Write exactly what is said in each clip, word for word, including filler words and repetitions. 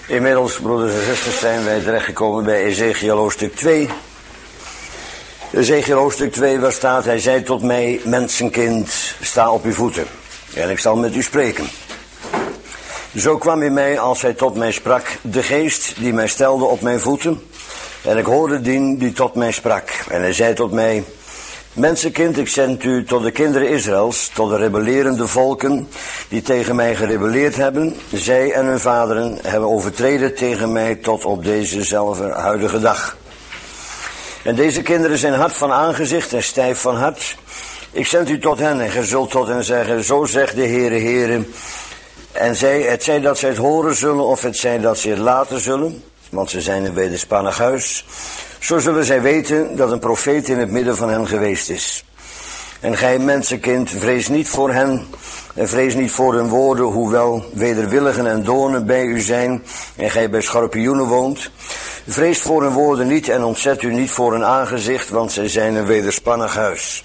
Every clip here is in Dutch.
Inmiddels, broeders en zusters, zijn wij terechtgekomen bij Ezechiel hoofdstuk twee. Ezechiel hoofdstuk twee, waar staat: hij zei tot mij, mensenkind, sta op uw voeten, en ik zal met u spreken. Zo kwam in mij, als hij tot mij sprak, de geest die mij stelde op mijn voeten, en ik hoorde dien die tot mij sprak. En hij zei tot mij, mensenkind, ik zend u tot de kinderen Israëls, tot de rebellerende volken die tegen mij gerebelleerd hebben. Zij en hun vaderen hebben overtreden tegen mij tot op dezezelfde huidige dag. En deze kinderen zijn hard van aangezicht en stijf van hart. Ik zend u tot hen en gij zult tot hen zeggen, zo zegt de Heere, Heere. En zij, het zij dat zij het horen zullen of het zij dat ze het laten zullen, want ze zijn een wederspannig huis. Zo zullen zij weten dat een profeet in het midden van hen geweest is. En gij, mensenkind, vrees niet voor hen en vrees niet voor hun woorden, hoewel wederwilligen en doornen bij u zijn en gij bij schorpioenen woont. Vrees voor hun woorden niet en ontzet u niet voor hun aangezicht, want zij zijn een wederspannig huis.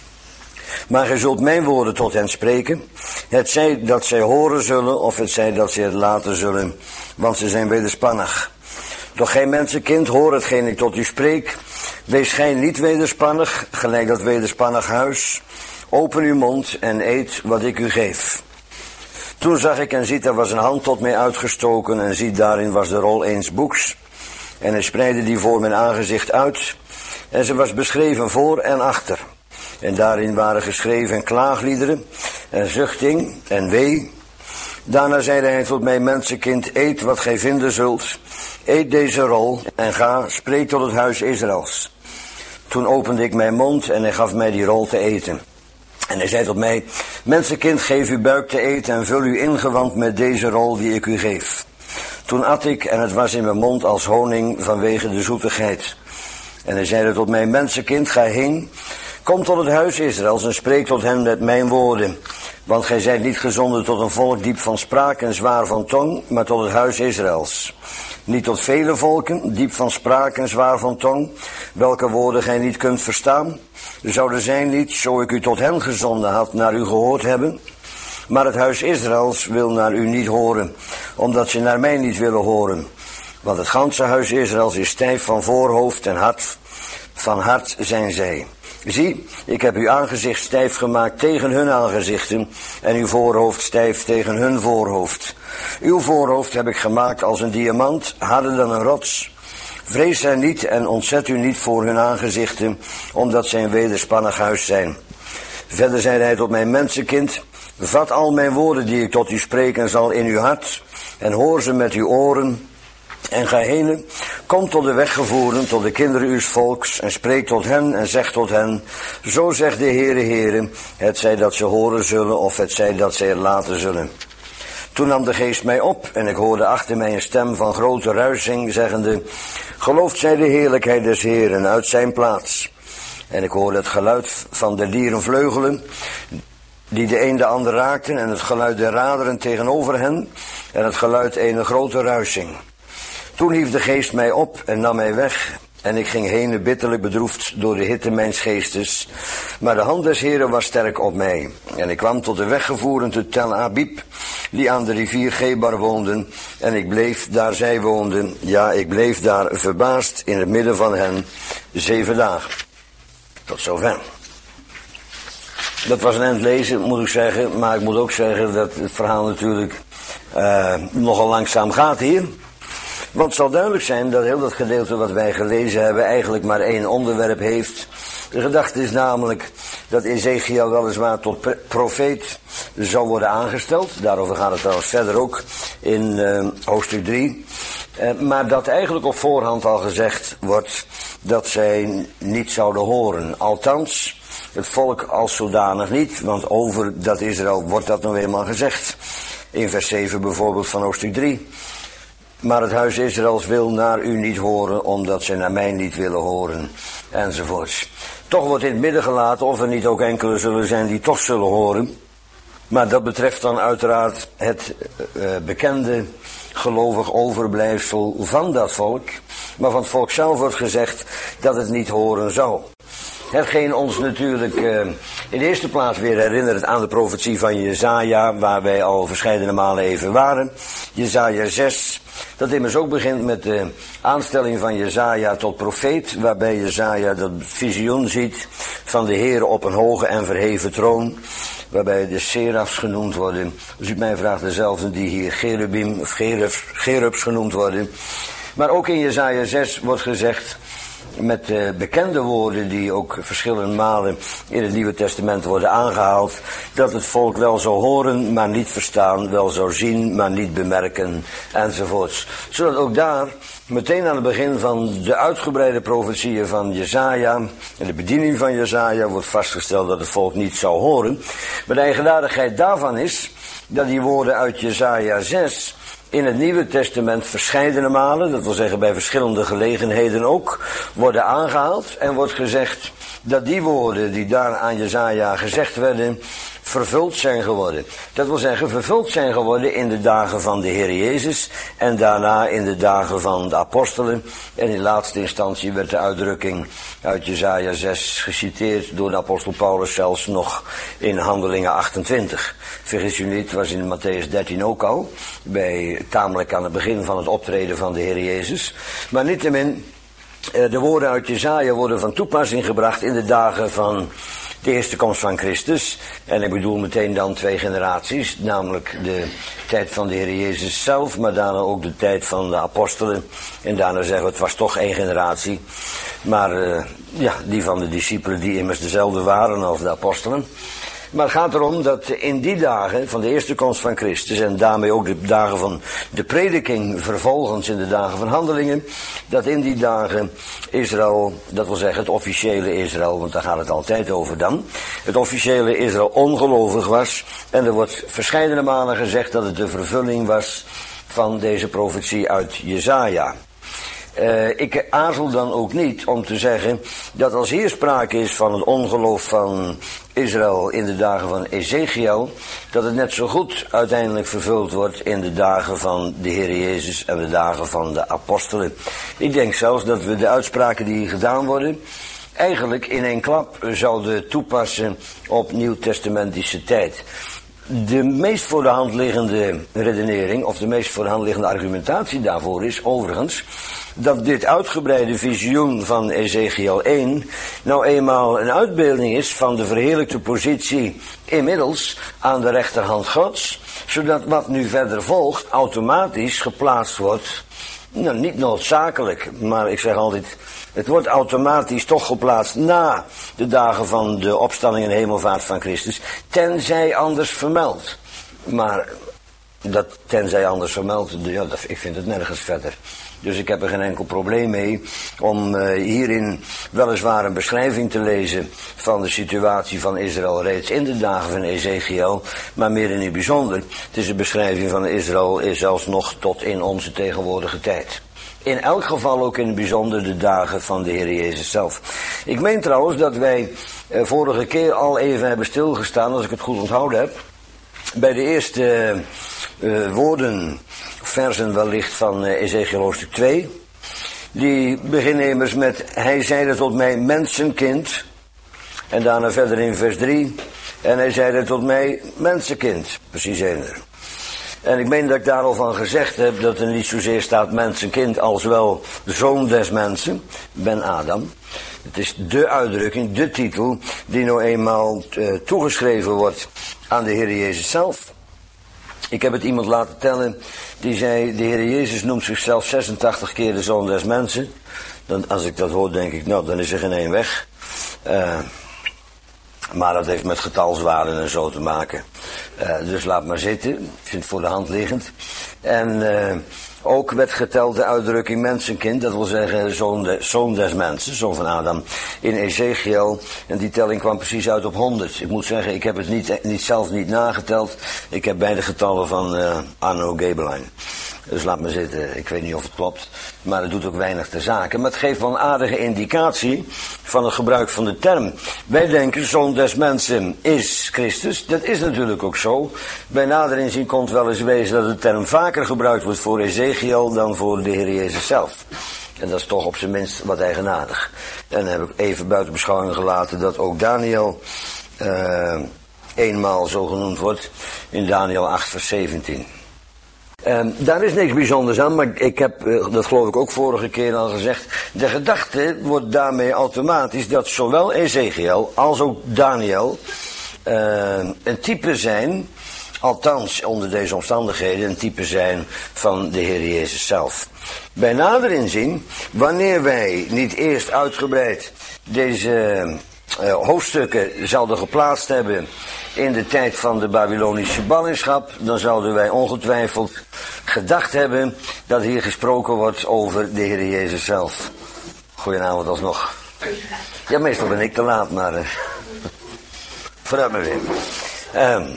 Maar gij zult mijn woorden tot hen spreken, het zij dat zij horen zullen of het zij dat zij het laten zullen, want ze zijn wederspannig. Doch gij mensenkind, hoor hetgeen ik tot u spreek. Wees gij niet wederspannig, gelijk dat wederspannig huis. Open uw mond en eet wat ik u geef. Toen zag ik en ziet, er was een hand tot mij uitgestoken en ziet, daarin was de rol eens boeks. En hij spreidde die voor mijn aangezicht uit. En ze was beschreven voor en achter. En daarin waren geschreven klaagliederen en zuchting en wee. Daarna zeide hij tot mij, mensenkind, eet wat gij vinden zult. Eet deze rol en ga, spreek tot het huis Israëls. Toen opende ik mijn mond en hij gaf mij die rol te eten. En hij zei tot mij, mensenkind, geef uw buik te eten en vul uw ingewand met deze rol die ik u geef. Toen at ik en het was in mijn mond als honing vanwege de zoetigheid. En hij zeide tot mij, mensenkind, ga heen, kom tot het huis Israëls en spreek tot hen met mijn woorden. Want gij zijt niet gezonden tot een volk diep van spraak en zwaar van tong, maar tot het huis Israëls. Niet tot vele volken, diep van spraak en zwaar van tong, welke woorden gij niet kunt verstaan. Zouden zij niet, zo ik u tot hen gezonden had, naar u gehoord hebben. Maar het huis Israëls wil naar u niet horen, omdat ze naar mij niet willen horen. Want het ganse huis Israëls is stijf van voorhoofd en hart, van hart zijn zij. Zie, ik heb uw aangezicht stijf gemaakt tegen hun aangezichten en uw voorhoofd stijf tegen hun voorhoofd. Uw voorhoofd heb ik gemaakt als een diamant, harder dan een rots. Vrees hen niet en ontzet u niet voor hun aangezichten, omdat zij een wederspannig huis zijn. Verder zeide hij tot mijn mensenkind, vat al mijn woorden die ik tot u spreken zal in uw hart en hoor ze met uw oren. En ga heen, kom tot de weggevoeren, tot de kinderen uws volks, en spreek tot hen en zeg tot hen, zo zegt de Heere, Heere, het zij dat ze horen zullen, of het zij dat zij het laten zullen. Toen nam de geest mij op, en ik hoorde achter mij een stem van grote ruising, zeggende, geloofd zij de heerlijkheid des Heeren uit zijn plaats. En ik hoorde het geluid van de dierenvleugelen, die de een de ander raakten, en het geluid der raderen tegenover hen, en het geluid ene grote ruising. Toen hief de geest mij op en nam mij weg, en ik ging heen bitterlijk bedroefd door de hitte mijns geestes. Maar de hand des Heeren was sterk op mij, en ik kwam tot de weggevoeren te Tel Abib, die aan de rivier Gebar woonden, en ik bleef daar zij woonden, ja, ik bleef daar verbaasd in het midden van hen, zeven dagen. Tot zover. Dat was een eind lezen, moet ik zeggen, maar ik moet ook zeggen dat het verhaal natuurlijk uh, nogal langzaam gaat hier. Want het zal duidelijk zijn dat heel dat gedeelte wat wij gelezen hebben eigenlijk maar één onderwerp heeft. De gedachte is namelijk dat Ezechiel weliswaar tot profeet zou worden aangesteld. Daarover gaat het trouwens verder ook in uh, hoofdstuk drie. Uh, maar dat eigenlijk op voorhand al gezegd wordt dat zij niet zouden horen. Althans, het volk als zodanig niet, want over dat Israël wordt dat nou eenmaal gezegd. In vers zeven bijvoorbeeld van hoofdstuk drie. Maar het huis Israëls wil naar u niet horen, omdat zij naar mij niet willen horen, enzovoorts. Toch wordt in het midden gelaten of er niet ook enkele zullen zijn die toch zullen horen. Maar dat betreft dan uiteraard het uh, bekende gelovig overblijfsel van dat volk. Maar van het volk zelf wordt gezegd dat het niet horen zou. Hetgeen ons natuurlijk uh, In de eerste plaats weer herinnerd aan de profetie van Jesaja, waar wij al verscheidene malen even waren. Jesaja zes, dat immers ook begint met de aanstelling van Jesaja tot profeet, waarbij Jesaja dat visioen ziet van de Heer op een hoge en verheven troon, waarbij de serafs genoemd worden. Als u mij vraagt, dezelfde die hier cherubim of cherubs, cherubs genoemd worden. Maar ook in Jesaja zes wordt gezegd, met uh, bekende woorden die ook verschillende malen in het Nieuwe Testament worden aangehaald, dat het volk wel zou horen, maar niet verstaan, wel zou zien, maar niet bemerken, enzovoorts. Zodat ook daar, meteen aan het begin van de uitgebreide profetieën van Jesaja en de bediening van Jesaja, wordt vastgesteld dat het volk niet zou horen. Maar de eigenaardigheid daarvan is dat die woorden uit Jesaja zes in het Nieuwe Testament verscheidene malen, dat wil zeggen bij verschillende gelegenheden ook, worden aangehaald en wordt gezegd dat die woorden die daar aan Jesaja gezegd werden, vervuld zijn geworden. Dat wil zeggen, vervuld zijn geworden in de dagen van de Heer Jezus en daarna in de dagen van de apostelen. En in laatste instantie werd de uitdrukking uit Jesaja zes geciteerd door de apostel Paulus zelfs nog in Handelingen achtentwintig. Vergis u niet, was in Matthäus dertien ook al, bij tamelijk aan het begin van het optreden van de Heer Jezus. Maar niettemin, de woorden uit Jesaja worden van toepassing gebracht in de dagen van de eerste komst van Christus. En ik bedoel meteen dan twee generaties, namelijk de tijd van de Heer Jezus zelf, maar daarna ook de tijd van de apostelen. En daarna zeggen we, het was toch één generatie. Maar uh, ja, die van de discipelen die immers dezelfde waren als de apostelen. Maar het gaat erom dat in die dagen van de eerste komst van Christus en daarmee ook de dagen van de prediking vervolgens in de dagen van Handelingen, dat in die dagen Israël, dat wil zeggen het officiële Israël, want daar gaat het altijd over dan, het officiële Israël ongelovig was. En er wordt verscheidene malen gezegd dat het de vervulling was van deze profetie uit Jesaja. Uh, ik aarzel dan ook niet om te zeggen dat als hier sprake is van het ongeloof van Israël in de dagen van Ezechiel, dat het net zo goed uiteindelijk vervuld wordt in de dagen van de Heer Jezus en de dagen van de apostelen. Ik denk zelfs dat we de uitspraken die hier gedaan worden eigenlijk in één klap zouden toepassen op nieuwtestamentische tijd. De meest voor de hand liggende redenering, of de meest voor de hand liggende argumentatie daarvoor is overigens dat dit uitgebreide visioen van Ezechiel één nou eenmaal een uitbeelding is van de verheerlijkte positie inmiddels aan de rechterhand Gods, zodat wat nu verder volgt automatisch geplaatst wordt, nou niet noodzakelijk, maar ik zeg altijd, het wordt automatisch toch geplaatst na de dagen van de opstanding en hemelvaart van Christus, tenzij anders vermeld. Maar dat tenzij anders vermeld, ja, dat, ik vind het nergens verder. Dus ik heb er geen enkel probleem mee om uh, hierin weliswaar een beschrijving te lezen van de situatie van Israël reeds in de dagen van Ezechiel, maar meer in het bijzonder. Het is een beschrijving van Israël zelfs nog tot in onze tegenwoordige tijd. In elk geval ook in het bijzonder de dagen van de Heer Jezus zelf. Ik meen trouwens dat wij uh, vorige keer al even hebben stilgestaan, als ik het goed onthouden heb, bij de eerste uh, woorden, versen wellicht van uh, Ezechiel hoofdstuk twee. Die beginnen immers met, hij zeide tot mij, mensenkind. En daarna verder in vers drie. En hij zeide tot mij, mensenkind. Precies eender. En ik meen dat ik daar al van gezegd heb dat er niet zozeer staat mensenkind als wel zoon des mensen, Ben Adam. Het is de uitdrukking, de titel, die nou eenmaal uh, toegeschreven wordt aan de Heer Jezus zelf. Ik heb het iemand laten tellen, die zei, de Heer Jezus noemt zichzelf zesentachtig keer de zoon des mensen. Dan, als ik dat hoor, denk ik, nou, dan is er geen één weg. Uh, maar dat heeft met getalswaarden en zo te maken. Uh, dus laat maar zitten, ik vind het voor de hand liggend. En uh, ook werd geteld de uitdrukking mensenkind, dat wil zeggen zoon, de, zoon des mensen, zoon van Adam, in Ezechiel. En die telling kwam precies uit op honderd. Ik moet zeggen, ik heb het niet, niet zelf niet nageteld. Ik heb beide getallen van uh, Arno Gebelijn. Dus laat maar zitten, ik weet niet of het klopt. Maar het doet ook weinig ter zake. Maar het geeft wel een aardige indicatie van het gebruik van de term. Wij denken, zoon des mensen is Christus. Dat is natuurlijk ook zo. Bij nader inzien komt wel eens wezen dat de term vaker gebruikt wordt voor Ezechiel dan voor de Heer Jezus zelf. En dat is toch op zijn minst wat eigenaardig. En dan heb ik even buiten beschouwing gelaten dat ook Daniel uh, eenmaal zo genoemd wordt in Daniel acht vers zeventien. Um, daar is niks bijzonders aan, maar ik heb, uh, dat geloof ik ook vorige keer al gezegd, de gedachte wordt daarmee automatisch dat zowel Ezekiel als ook Daniel uh, een type zijn, althans onder deze omstandigheden, een type zijn van de Heer Jezus zelf. Bij nader inzien, wanneer wij niet eerst uitgebreid deze uh, hoofdstukken zouden geplaatst hebben in de tijd van de Babylonische ballingschap, dan zouden wij ongetwijfeld gedacht hebben dat hier gesproken wordt over de Heer Jezus zelf. Goedenavond alsnog. Ja, meestal ben ik te laat, maar uh, vooruit maar weer. Um,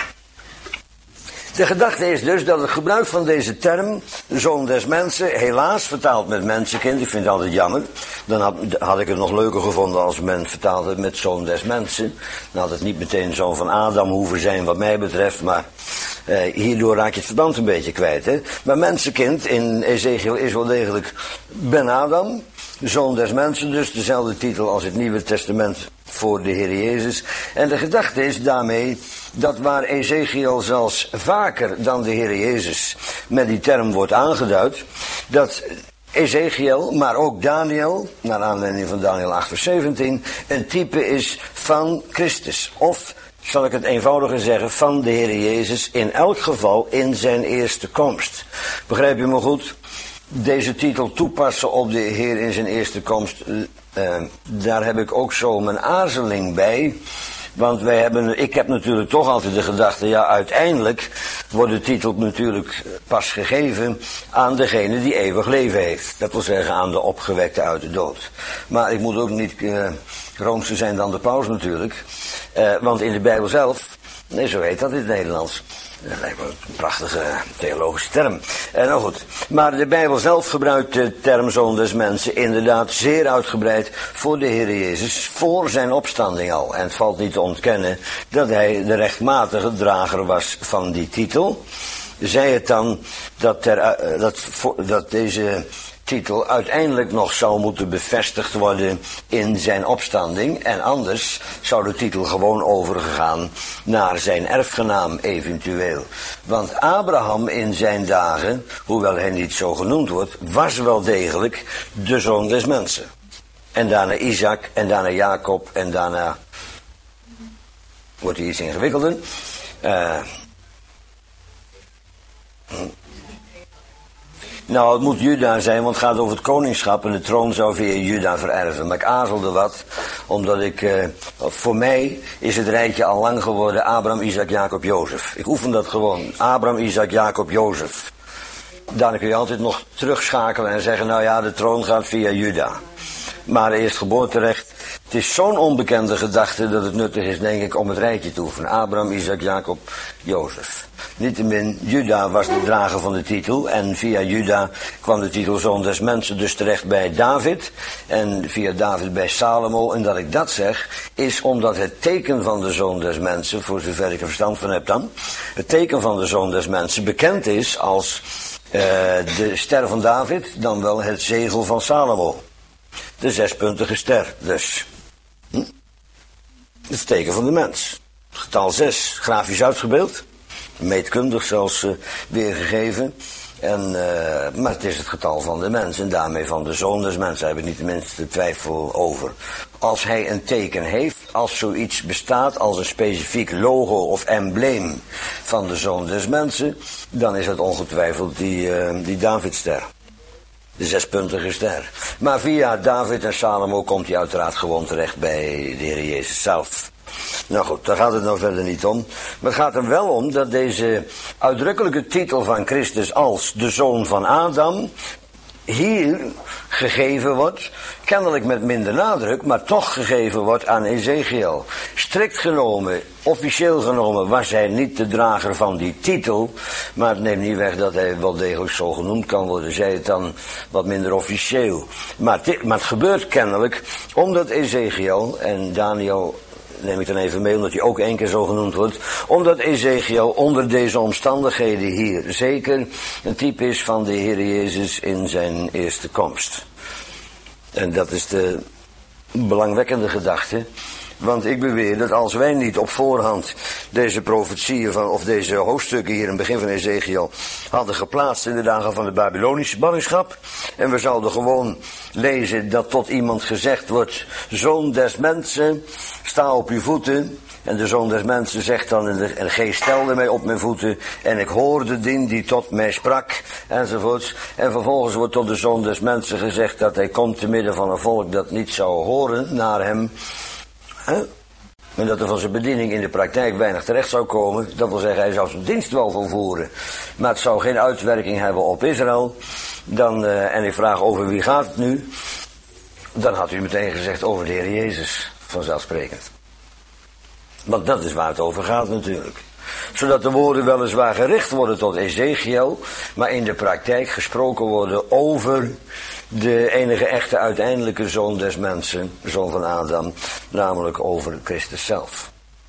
De gedachte is dus dat het gebruik van deze term, zoon des mensen, helaas vertaald met mensenkind, ik vind het altijd jammer. Dan had, had ik het nog leuker gevonden als men vertaald het met zoon des mensen. Dan had het niet meteen zoon van Adam hoeven zijn wat mij betreft, maar eh, hierdoor raak je het verband een beetje kwijt. Hè? Maar mensenkind in Ezekiel is wel degelijk Ben Adam, zoon des mensen, dus dezelfde titel als het Nieuwe Testament voor de Heer Jezus. En de gedachte is daarmee dat waar Ezekiel zelfs vaker dan de Heer Jezus met die term wordt aangeduid, dat Ezekiel, maar ook Daniel, naar aanleiding van Daniel acht vers zeventien, een type is van Christus. Of, zal ik het eenvoudiger zeggen, van de Heer Jezus, in elk geval in zijn eerste komst. Begrijp je me goed? Deze titel toepassen op de Heer in zijn eerste komst, uh, daar heb ik ook zo mijn aarzeling bij. Want wij hebben, ik heb natuurlijk toch altijd de gedachte, ja, uiteindelijk wordt de titel natuurlijk pas gegeven aan degene die eeuwig leven heeft. Dat wil zeggen aan de opgewekte uit de dood. Maar ik moet ook niet uh, roomser zijn dan de paus natuurlijk. Uh, want in de Bijbel zelf, nee, zo heet dat in het Nederlands. Dat lijkt me een prachtige theologische term. Eh, nou goed, maar de Bijbel zelf gebruikt de term zoon des mensen inderdaad zeer uitgebreid voor de Heer Jezus, voor zijn opstanding al. En het valt niet te ontkennen dat hij de rechtmatige drager was van die titel. Zij het dan dat, ter, dat, dat deze titel uiteindelijk nog zou moeten bevestigd worden in zijn opstanding. En anders zou de titel gewoon overgegaan naar zijn erfgenaam eventueel. Want Abraham in zijn dagen, hoewel hij niet zo genoemd wordt, was wel degelijk de zoon des mensen. En daarna Isaac, en daarna Jacob, en daarna wordt hij iets ingewikkelder. Uh, Nou, het moet Juda zijn, want het gaat over het koningschap en de troon zou via Juda vererven. Maar ik aarzelde wat, omdat ik, uh, voor mij is het rijtje al lang geworden Abraham, Isaac, Jacob, Jozef. Ik oefen dat gewoon. Abraham, Isaac, Jacob, Jozef. Dan kun je altijd nog terugschakelen en zeggen, nou ja, de troon gaat via Juda. Maar eerst geboorterecht. Het is zo'n onbekende gedachte dat het nuttig is, denk ik, om het rijtje te oefenen. Abraham, Isaac, Jacob, Jozef. Niettemin, Juda was de drager van de titel. En via Juda kwam de titel zoon des mensen dus terecht bij David. En via David bij Salomo. En dat ik dat zeg, is omdat het teken van de zoon des mensen, voor zover ik er verstand van heb dan, het teken van de zoon des mensen bekend is als uh, de ster van David, dan wel het zegel van Salomo. De zespuntige ster, dus. Hm? Het teken van de mens. Getal zes, grafisch uitgebeeld. Meetkundig zelfs uh, weergegeven. En, uh, maar het is het getal van de mens en daarmee van de zoon des mensen. Daar heb ik niet de minste twijfel over. Als hij een teken heeft, als zoiets bestaat als een specifiek logo of embleem van de zoon des mensen, dan is het ongetwijfeld die, uh, die Davidster. De zespuntige ster. Maar via David en Salomo komt hij uiteraard gewoon terecht bij de Heer Jezus zelf. Nou goed, daar gaat het nou verder niet om. Maar het gaat er wel om dat deze uitdrukkelijke titel van Christus als de zoon van Adam hier gegeven wordt, kennelijk met minder nadruk, maar toch gegeven wordt aan Ezekiel. Strikt genomen, officieel genomen, was hij niet de drager van die titel, maar het neemt niet weg dat hij wel degelijk zo genoemd kan worden, zij het dan wat minder officieel. Maar het, maar het gebeurt kennelijk omdat Ezekiel en Daniel, neem ik dan even mee, omdat hij ook één keer zo genoemd wordt, omdat Ezekiel onder deze omstandigheden hier zeker een type is van de Heer Jezus in zijn eerste komst. En dat is de belangwekkende gedachte. Want ik beweer dat als wij niet op voorhand deze profetieën van, of deze hoofdstukken hier in het begin van Ezekiel hadden geplaatst in de dagen van de Babylonische ballingschap, en we zouden gewoon lezen dat tot iemand gezegd wordt: zoon des mensen, sta op uw voeten. En de zoon des mensen zegt dan, en de, en de geest stelde mij op mijn voeten, en ik hoorde dien die tot mij sprak, enzovoorts. En vervolgens wordt tot de zoon des mensen gezegd dat hij komt te midden van een volk dat niet zou horen naar hem. Huh? En dat er van zijn bediening in de praktijk weinig terecht zou komen. Dat wil zeggen, hij zou zijn dienst wel volvoeren, maar het zou geen uitwerking hebben op Israël. Dan, uh, en ik vraag over wie gaat het nu? Dan had u meteen gezegd over de Heer Jezus, vanzelfsprekend. Want dat is waar het over gaat natuurlijk. Zodat de woorden weliswaar gericht worden tot Ezekiel, maar in de praktijk gesproken worden over de enige echte uiteindelijke zoon des mensen, zoon van Adam, namelijk over Christus zelf.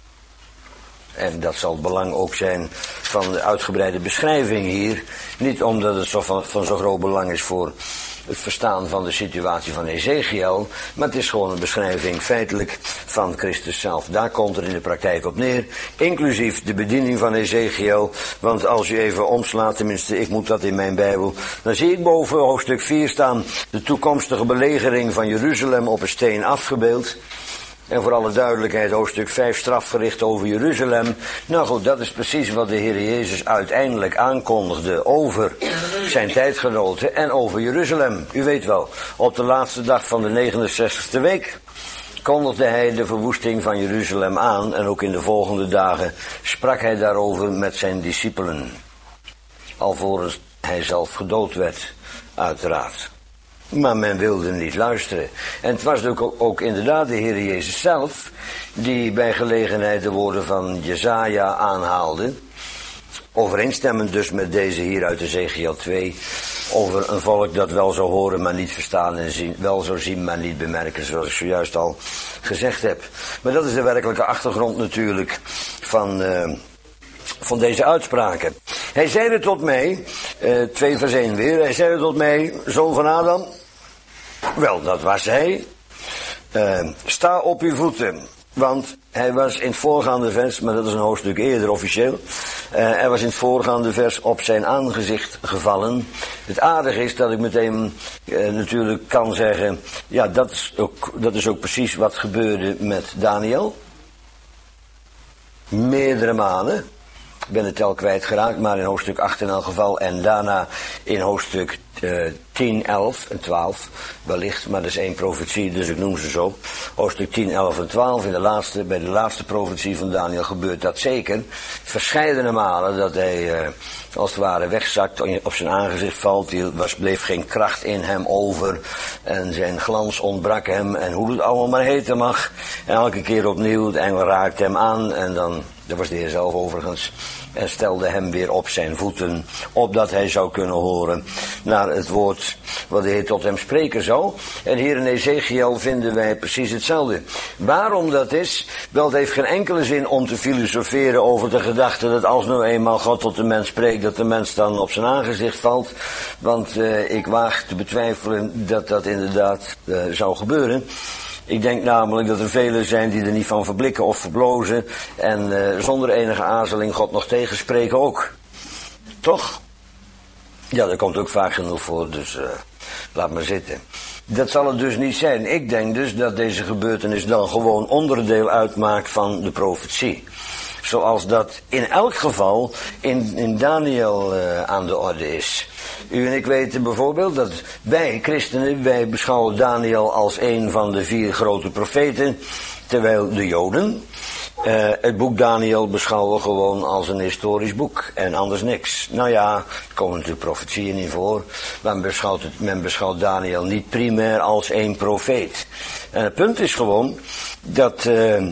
En dat zal het belang ook zijn van de uitgebreide beschrijving hier. Niet omdat het zo van, van zo groot belang is voor het verstaan van de situatie van Ezekiel, maar het is gewoon een beschrijving feitelijk van Christus zelf. Daar komt er in de praktijk op neer, inclusief de bediening van Ezekiel. Want als u even omslaat, tenminste ik moet dat in mijn Bijbel, dan zie ik boven hoofdstuk vier staan de toekomstige belegering van Jeruzalem op een steen afgebeeld. En voor alle duidelijkheid, hoofdstuk vijf, strafgericht over Jeruzalem. Nou goed, dat is precies wat de Heer Jezus uiteindelijk aankondigde over zijn tijdgenoten en over Jeruzalem. U weet wel, op de laatste dag van de negenenzestigste week kondigde hij de verwoesting van Jeruzalem aan. En ook in de volgende dagen sprak hij daarover met zijn discipelen. Alvorens hij zelf gedood werd, uiteraard. Maar men wilde niet luisteren. En het was ook, ook inderdaad de Heer Jezus zelf die bij gelegenheid de woorden van Jesaja aanhaalde. Overeenstemmend dus met deze hier uit Ezekiel twee. Over een volk dat wel zou horen maar niet verstaan en zien, wel zou zien maar niet bemerken, zoals ik zojuist al gezegd heb. Maar dat is de werkelijke achtergrond natuurlijk van, uh, van deze uitspraken. Hij zeide tot mij, uh, twee vers één weer, hij zeide tot mij, zoon van Adam, wel dat was hij, uh, sta op uw voeten. Want hij was in het voorgaande vers, maar dat is een hoofdstuk eerder officieel, uh, hij was in het voorgaande vers op zijn aangezicht gevallen. Het aardige is dat ik meteen uh, natuurlijk kan zeggen, ja dat is, ook, dat is ook precies wat gebeurde met Daniel. Meerdere malen. Ik ben de tel kwijtgeraakt, maar in hoofdstuk acht in elk geval. En daarna in hoofdstuk uh, tien, elf en twaalf. Wellicht, maar dat is één profetie, dus ik noem ze zo. Hoofdstuk tien, elf en twaalf. In de laatste, bij de laatste profetie van Daniel gebeurt dat zeker. Verscheidene malen dat hij uh, als het ware wegzakt, op zijn aangezicht valt. Er was, bleef geen kracht in hem over. En zijn glans ontbrak hem. En hoe het allemaal maar heten mag. En elke keer opnieuw, de engel raakt hem aan. En dan, dat was de Heer zelf overigens. En stelde hem weer op zijn voeten, opdat hij zou kunnen horen naar het woord wat de Heer tot hem spreken zou. En hier in Ezekiel vinden wij precies hetzelfde. Waarom dat is? Wel, het heeft geen enkele zin om te filosoferen over de gedachte dat als nou eenmaal God tot de mens spreekt, dat de mens dan op zijn aangezicht valt. Want uh, ik waag te betwijfelen dat dat inderdaad uh, zou gebeuren. Ik denk namelijk dat er velen zijn die er niet van verblikken of verblozen en uh, zonder enige aarzeling God nog tegenspreken ook. Toch? Ja, dat komt ook vaak genoeg voor, dus uh, laat maar zitten. Dat zal het dus niet zijn. Ik denk dus dat deze gebeurtenis dan gewoon onderdeel uitmaakt van de profetie. Zoals dat in elk geval in, in Daniel uh, aan de orde is. U en ik weten bijvoorbeeld dat wij christenen, wij beschouwen Daniel als een van de vier grote profeten, terwijl de Joden uh, het boek Daniel beschouwen gewoon als een historisch boek en anders niks. Nou ja, er komen natuurlijk profetieën in voor, maar men beschouwt, het, men beschouwt Daniel niet primair als één profeet. En het punt is gewoon dat uh,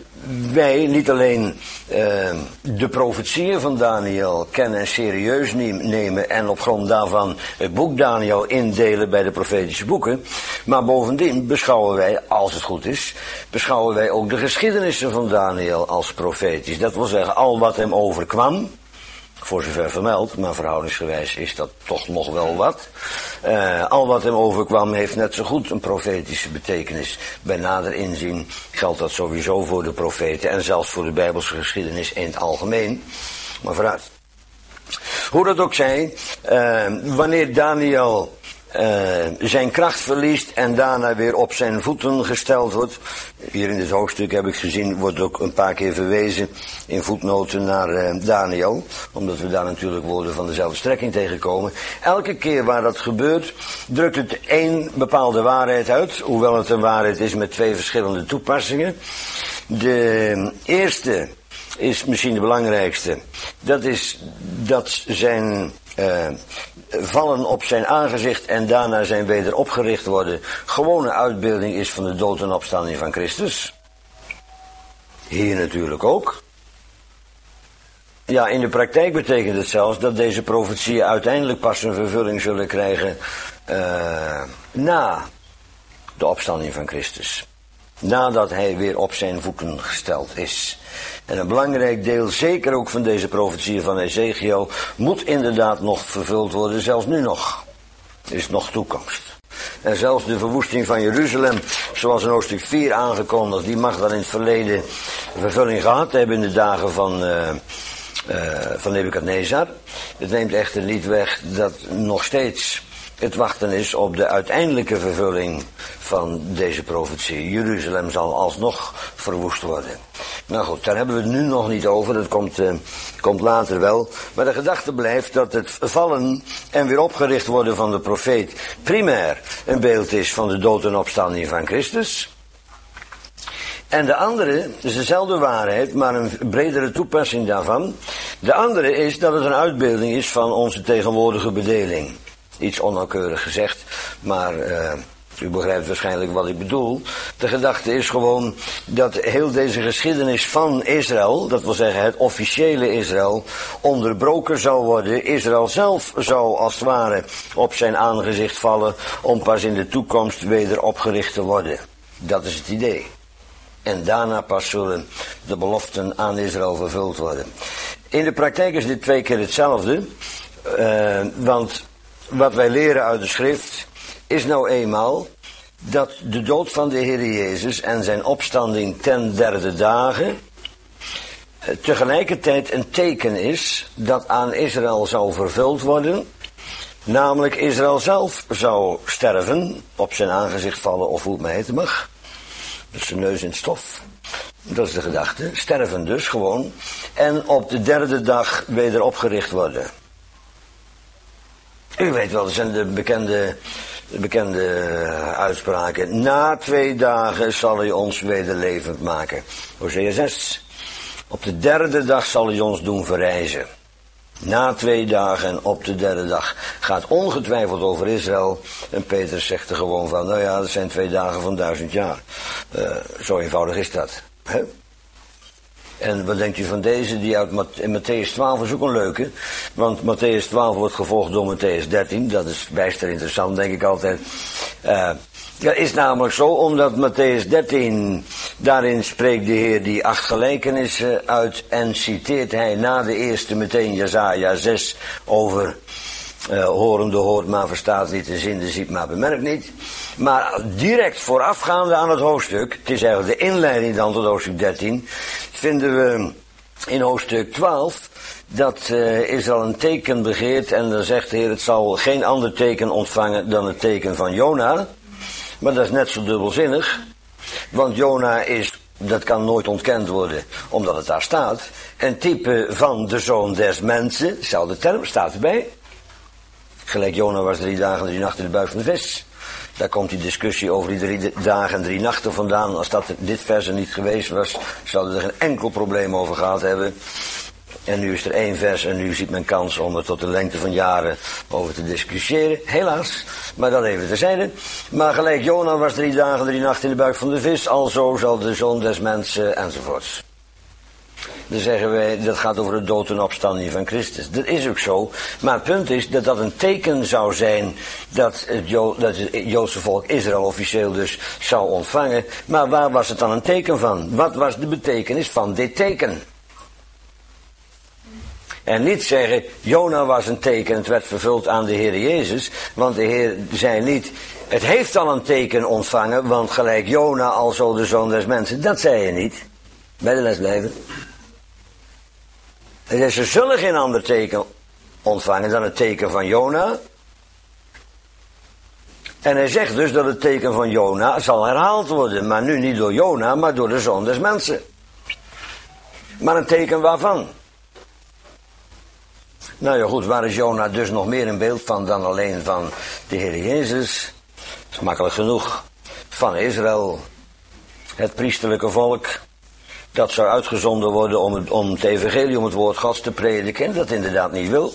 wij niet alleen uh, de profetieën van Daniel kennen en serieus nemen en op grond daarvan het boek Daniel indelen bij de profetische boeken, maar bovendien beschouwen wij, als het goed is, beschouwen wij ook de geschiedenissen van Daniel als profetisch. Dat wil zeggen, al wat hem overkwam, voor zover vermeld, maar verhoudingsgewijs is dat toch nog wel wat. Uh, al wat hem overkwam heeft net zo goed een profetische betekenis. Bij nader inzien geldt dat sowieso voor de profeten en zelfs voor de Bijbelse geschiedenis in het algemeen. Maar vooruit. Hoe dat ook zij, uh, wanneer Daniel Uh, zijn kracht verliest en daarna weer op zijn voeten gesteld wordt. Hier in dit hoofdstuk heb ik gezien, wordt ook een paar keer verwezen in voetnoten naar uh, Daniel. Omdat we daar natuurlijk woorden van dezelfde strekking tegenkomen. Elke keer waar dat gebeurt, drukt het één bepaalde waarheid uit. Hoewel het een waarheid is met twee verschillende toepassingen. De eerste is misschien de belangrijkste. Dat is dat zijn uh, vallen op zijn aangezicht en daarna zijn weder opgericht worden gewone uitbeelding is van de dood en opstanding van Christus. Hier natuurlijk ook. Ja, in de praktijk betekent het zelfs dat deze profetieën uiteindelijk pas een vervulling zullen krijgen uh, na de opstanding van Christus. Nadat hij weer op zijn voeten gesteld is. En een belangrijk deel, zeker ook van deze profetieën van Ezekiel, moet inderdaad nog vervuld worden, zelfs nu nog. Er is nog toekomst. En zelfs de verwoesting van Jeruzalem, zoals in hoofdstuk vier aangekondigd, die mag dan in het verleden vervulling gehad hebben in de dagen van, uh, uh, van Nebukadnezar. Het neemt echter niet weg dat nog steeds het wachten is op de uiteindelijke vervulling van deze profetie. Jeruzalem zal alsnog verwoest worden. Nou goed, daar hebben we het nu nog niet over, dat komt, uh, komt later wel. Maar de gedachte blijft dat het vallen en weer opgericht worden van de profeet primair een beeld is van de dood en opstanding van Christus. En de andere, is dezelfde waarheid, maar een bredere toepassing daarvan. De andere is dat het een uitbeelding is van onze tegenwoordige bedeling. Iets onnauwkeurig gezegd, maar uh, u begrijpt waarschijnlijk wat ik bedoel. De gedachte is gewoon dat heel deze geschiedenis van Israël, dat wil zeggen het officiële Israël, onderbroken zou worden. Israël zelf zou als het ware op zijn aangezicht vallen om pas in de toekomst weder opgericht te worden. Dat is het idee. En daarna pas zullen de beloften aan Israël vervuld worden. In de praktijk is dit twee keer hetzelfde, uh, want wat wij leren uit de schrift is nou eenmaal dat de dood van de Heer Jezus en zijn opstanding ten derde dagen tegelijkertijd een teken is dat aan Israël zou vervuld worden. Namelijk Israël zelf zou sterven, op zijn aangezicht vallen of hoe het maar heten mag. Dus zijn neus in het stof. Dat is de gedachte. Sterven dus gewoon. En op de derde dag weder opgericht worden. U weet wel, dat zijn de bekende, de bekende uitspraken. Na twee dagen zal hij ons weder levend maken. Hosea zes. Op de derde dag zal hij ons doen verrijzen. Na twee dagen en op de derde dag gaat ongetwijfeld over Israël. En Petrus zegt er gewoon van, nou ja, dat zijn twee dagen van duizend jaar. Uh, zo eenvoudig is dat. Hè? En wat denkt u van deze, die uit in Matthäus twaalf is ook een leuke. Want Matthäus twaalf wordt gevolgd door Matthäus dertien. Dat is bijster interessant, denk ik altijd. Uh, dat is namelijk zo, omdat Matthäus dertien, daarin spreekt de Heer die acht gelijkenissen uit en citeert hij na de eerste meteen Jesaja zes over uh, horende hoort maar verstaat niet, de zinde ziet maar bemerkt niet. Maar direct voorafgaande aan het hoofdstuk, het is eigenlijk de inleiding dan tot hoofdstuk dertien, vinden we in hoofdstuk twaalf dat uh, Israël een teken begeert en dan zegt de Heer het zal geen ander teken ontvangen dan het teken van Jona. Maar dat is net zo dubbelzinnig, want Jona is, dat kan nooit ontkend worden, omdat het daar staat, een type van de zoon des mensen, dezelfde term, staat erbij. Gelijk Jona was drie dagen en drie nachten in de buik van de vis. Daar komt die discussie over die drie dagen en drie nachten vandaan. Als dat dit vers er niet geweest was, zouden we er geen enkel probleem over gehad hebben. En nu is er één vers en nu ziet men kans om er tot de lengte van jaren over te discussiëren. Helaas, maar dat even terzijde. Maar gelijk Jona was drie dagen, drie nachten in de buik van de vis, alzo zal de zoon des mensen enzovoorts. Dan zeggen wij, dat gaat over de dood en opstanding van Christus. Dat is ook zo, maar het punt is dat dat een teken zou zijn dat het, Jo- dat het Joodse volk Israël officieel dus zou ontvangen. Maar waar was het dan een teken van? Wat was de betekenis van dit teken? En niet zeggen, Jona was een teken en het werd vervuld aan de Heer Jezus. Want de Heer zei niet, het heeft al een teken ontvangen, want gelijk Jona alzo de Zoon des Mensen. Dat zei je niet. Bij de les blijven. Hij zei, ze zullen geen ander teken ontvangen dan het teken van Jona. En hij zegt dus dat het teken van Jona zal herhaald worden. Maar nu niet door Jona, maar door de Zoon des Mensen. Maar een teken waarvan? Nou ja goed, waar is Jona dus nog meer een beeld van dan alleen van de Heer Jezus? Dat is makkelijk genoeg. Van Israël. Het priesterlijke volk. Dat zou uitgezonden worden om het, om het evangelie, om het woord Gods te prediken. Dat inderdaad niet wil.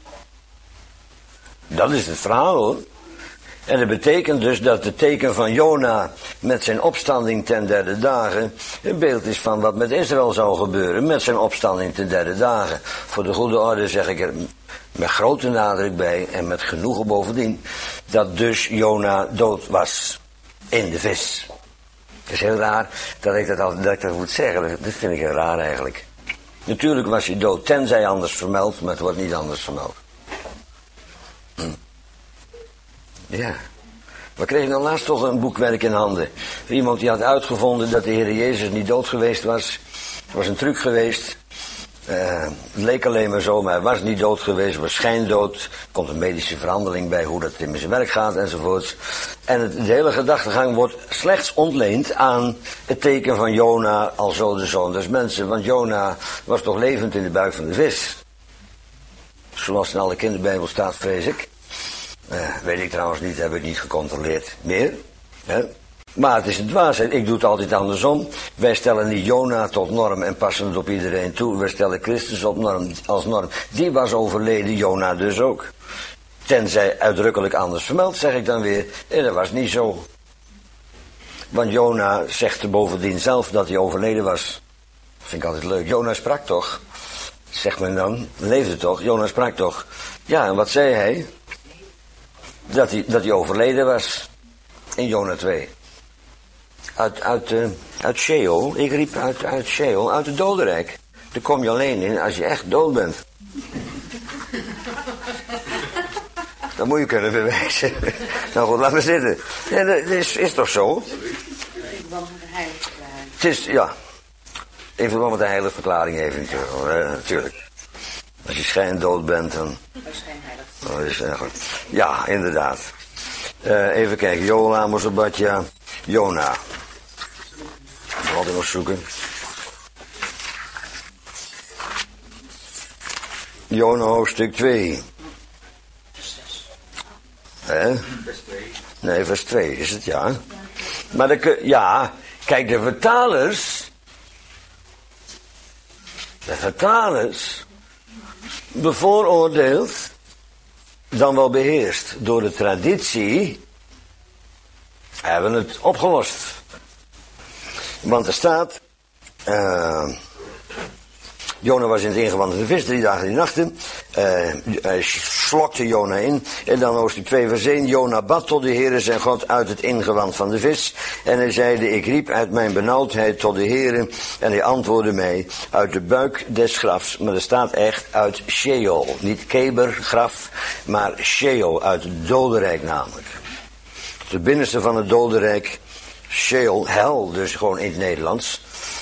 Dat is het verhaal hoor. En dat betekent dus dat het teken van Jona met zijn opstanding ten derde dagen een beeld is van wat met Israël zou gebeuren met zijn opstanding ten derde dagen. Voor de goede orde zeg ik er met grote nadruk bij en met genoegen bovendien dat dus Jona dood was in de vis. Het is heel raar dat ik dat, altijd, dat ik dat moet zeggen, dat vind ik heel raar eigenlijk. Natuurlijk was hij dood, tenzij anders vermeld, maar het wordt niet anders vermeld. Hm. Ja. We kregen dan laatst toch een boekwerk in handen. Iemand die had uitgevonden dat de Heer Jezus niet dood geweest was. Het was een truc geweest. Uh, het leek alleen maar zo, maar hij was niet dood geweest, was schijndood. Er komt een medische verhandeling bij hoe dat in zijn werk gaat enzovoorts. En het, de hele gedachtegang wordt slechts ontleend aan het teken van Jona, alzo de Zoon des Mensen. Want Jona was toch levend in de buik van de vis. Zoals in alle kinderbijbel staat, vrees ik. Uh, weet ik trouwens niet, heb ik niet gecontroleerd meer. Hè? Maar het is een dwaasheid, ik doe het altijd andersom. Wij stellen niet Jona tot norm en passen het op iedereen toe. Wij stellen Christus op norm, als norm. Die was overleden, Jona dus ook. Tenzij uitdrukkelijk anders vermeld, zeg ik dan weer. En dat was niet zo. Want Jona zegt er bovendien zelf dat hij overleden was. Dat vind ik altijd leuk. Jona sprak toch? Zegt men dan, leefde toch? Jona sprak toch? Ja, en wat zei hij? Dat hij, dat hij overleden was. In Jona twee. Uit, uit, uh, uit Sheol. Ik riep uit, uit Sheol, uit het dodenrijk. Daar kom je alleen in als je echt dood bent. Dat moet je kunnen bewijzen. Nou goed, laat maar zitten. Ja, dat is, is toch zo? In verband met de heiligverklaring. Het is, ja. In verband met de heiligverklaring even natuurlijk. Uh, natuurlijk. Als je schijndood bent, dan... Oh, is, uh, ja, inderdaad. Uh, even kijken. Jola, Mosabadja, Jona. Ik zal altijd nog zoeken. Jona hoofdstuk twee. Hè? Nee, vers twee is het, ja. Maar de, ja, kijk, de vertalers... De vertalers... bevooroordeeld... dan wel beheerst door de traditie... hebben het opgelost. Want er staat... Uh, Jona was in het ingewand van de vis, drie dagen drie nachten. Uh, hij slokte Jona in. En dan hoofdstuk twee vers één. Jona bad tot de Heere zijn God uit het ingewand van de vis. En hij zeide, ik riep uit mijn benauwdheid tot de Heere. En hij antwoordde mij uit de buik des grafs. Maar er staat echt uit Sheol. Niet Keber, graf, maar Sheol, uit het dodenrijk namelijk. De binnenste van het dodenrijk, Sheol, hel, dus gewoon in het Nederlands.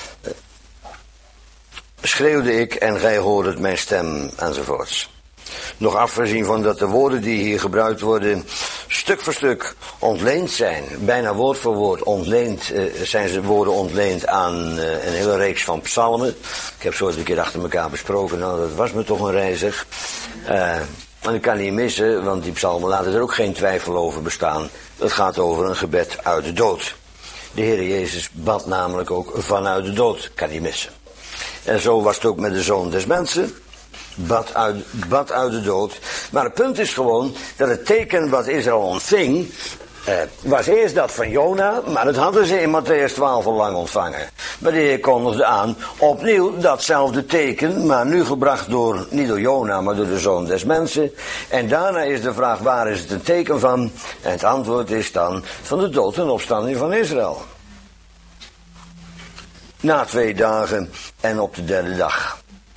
Schreeuwde ik en gij hoordet mijn stem enzovoorts. Nog afgezien van dat de woorden die hier gebruikt worden stuk voor stuk ontleend zijn. Bijna woord voor woord ontleend uh, zijn ze woorden ontleend aan uh, een hele reeks van psalmen. Ik heb zo een keer achter elkaar besproken, nou dat was me toch een reiziger. Uh, en ik kan niet missen, want die psalmen laten er ook geen twijfel over bestaan. Het gaat over een gebed uit de dood. De Heer Jezus bad namelijk ook vanuit de dood, kan niet missen. En zo was het ook met de Zoon des Mensen. Bad uit, bad uit de dood. Maar het punt is gewoon dat het teken wat Israël ontving... Eh, was eerst dat van Jona, maar dat hadden ze in Matthäus twaalf al lang ontvangen. Maar de Heer kondigde aan, opnieuw datzelfde teken, maar nu gebracht door, niet door Jona, maar door de Zoon des Mensen. En daarna is de vraag, waar is het een teken van? En het antwoord is dan, van de dood en opstanding van Israël. Na twee dagen en op de derde dag.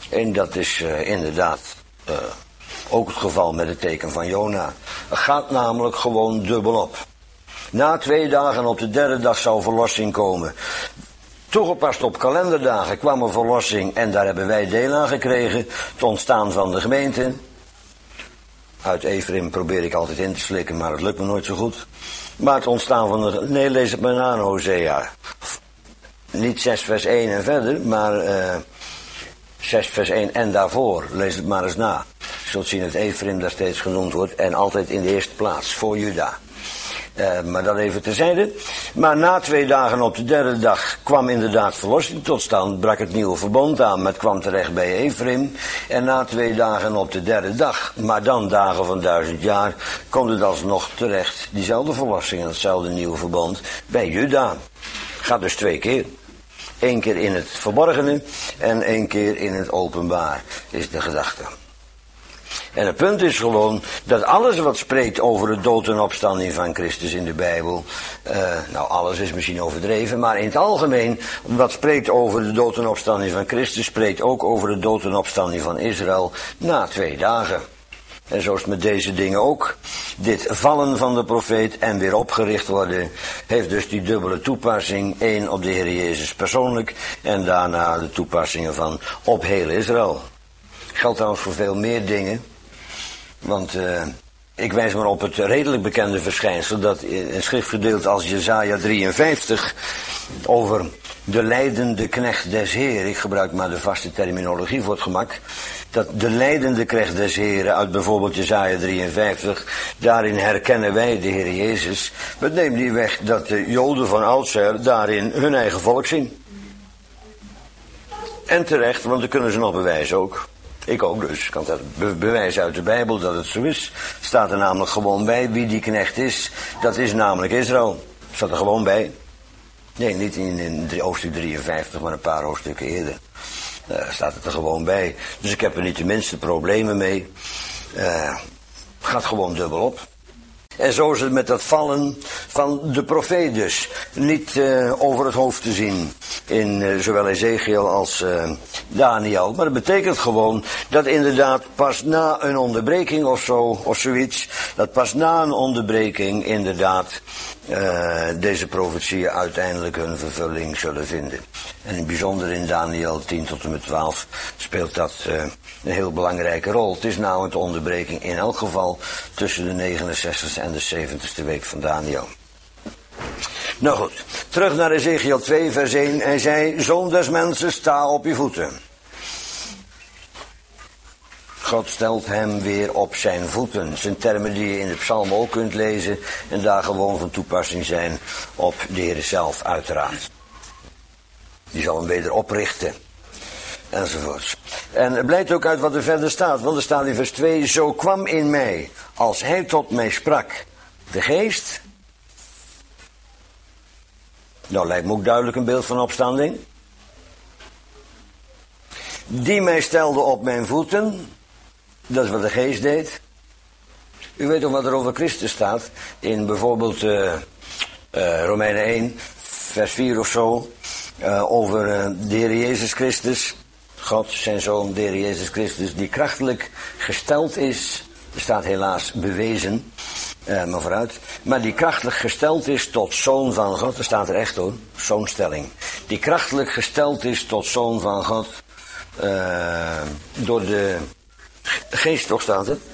En dat is uh, inderdaad uh, ook het geval met het teken van Jona. Het gaat namelijk gewoon dubbelop. Na twee dagen op de derde dag zou verlossing komen. Toegepast op kalenderdagen kwam er verlossing en daar hebben wij deel aan gekregen. Het ontstaan van de gemeente. Uit Ephraim probeer ik altijd in te slikken, maar het lukt me nooit zo goed. Maar het ontstaan van de... Nee, lees het maar na in Hosea. Niet zes vers één en verder, maar uh, zes vers één en daarvoor. Lees het maar eens na. Je zult zien dat Ephraim daar steeds genoemd wordt en altijd in de eerste plaats, voor Juda. Uh, maar dat even terzijde. Maar na twee dagen op de derde dag kwam inderdaad verlossing tot stand, brak het nieuwe verbond aan, maar het kwam terecht bij Ephraim. En na twee dagen op de derde dag, maar dan dagen van duizend jaar, komt het alsnog terecht, diezelfde verlossing en hetzelfde nieuwe verbond, bij Juda. Gaat dus twee keer. Eén keer in het verborgene en één keer in het openbaar, is de gedachte. En het punt is gewoon dat alles wat spreekt over de dood en opstanding van Christus in de Bijbel, uh, nou alles is misschien overdreven, maar in het algemeen wat spreekt over de dood en opstanding van Christus, spreekt ook over de dood en opstanding van Israël na twee dagen. En zo is het met deze dingen ook. Dit vallen van de profeet en weer opgericht worden, heeft dus die dubbele toepassing. Eén op de Heer Jezus persoonlijk en daarna de toepassingen van op heel Israël. Geldt trouwens voor veel meer dingen. Want uh, ik wijs maar op het redelijk bekende verschijnsel dat een schriftgedeelte als Jesaja drieënvijftig over de lijdende knecht des Heeren, ik gebruik maar de vaste terminologie voor het gemak, dat de lijdende knecht des Heeren uit bijvoorbeeld Jesaja drieënvijftig, daarin herkennen wij de Heer Jezus. Het neemt niet weg dat de Joden van oudsher daarin hun eigen volk zien. En terecht, want dat kunnen ze nog bewijzen ook. Ik ook dus. Ik kan dat be- bewijzen uit de Bijbel dat het zo is. Staat er namelijk gewoon bij wie die knecht is. Dat is namelijk Israël. Staat er gewoon bij. Nee, niet in, in hoofdstuk drieënvijftig, maar een paar hoofdstukken eerder. Uh, staat het er gewoon bij. Dus ik heb er niet de minste problemen mee. Uh, gaat gewoon dubbel op. En zo is het met dat vallen van de profeet dus. Niet uh, over het hoofd te zien in uh, zowel Ezekiel als uh, Daniel. Maar dat betekent gewoon dat inderdaad pas na een onderbreking of zo, of zoiets, dat pas na een onderbreking inderdaad uh, deze profetieën uiteindelijk hun vervulling zullen vinden. En in het bijzonder in Daniel tien tot en met twaalf speelt dat uh, een heel belangrijke rol. Het is nou een onderbreking in elk geval tussen de negenenzestigste en de zeventigste week van Daniel. Nou goed, terug naar Ezekiel twee vers één. Hij zei, zoon des mensen, sta op je voeten. God stelt hem weer op zijn voeten. Dat zijn termen die je in de psalm ook kunt lezen en daar gewoon van toepassing zijn op de Heer zelf uiteraard. Die zal hem weder oprichten. Enzovoorts. En het blijkt ook uit wat er verder staat. Want er staat in vers twee. Zo kwam in mij, als hij tot mij sprak, de geest. Nou lijkt me ook duidelijk een beeld van opstanding. Die mij stelde op mijn voeten. Dat is wat de geest deed. U weet ook wat er over Christus staat. In bijvoorbeeld uh, uh, Romeinen één, vers vier of zo. Uh, over uh, de Heer Jezus Christus. God, zijn zoon, de Heer Jezus Christus, die krachtelijk gesteld is. Er staat helaas bewezen, uh, maar vooruit. Maar die krachtelijk gesteld is tot zoon van God. Er staat er echt hoor, zoonstelling. Die krachtelijk gesteld is tot zoon van God. Uh, door de geest, toch staat het?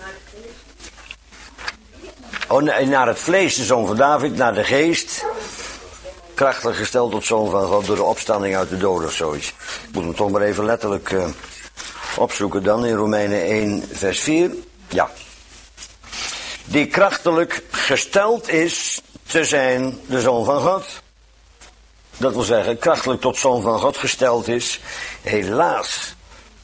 Oh, nee, naar het vlees, de zoon van David, naar de geest. Krachtig gesteld tot zoon van God door de opstanding uit de doden of zoiets. Ik moet hem toch maar even letterlijk uh, opzoeken dan in Romeinen één vers vier. Ja. Die krachtelijk gesteld is te zijn de zoon van God. Dat wil zeggen, krachtelijk tot zoon van God gesteld is. Helaas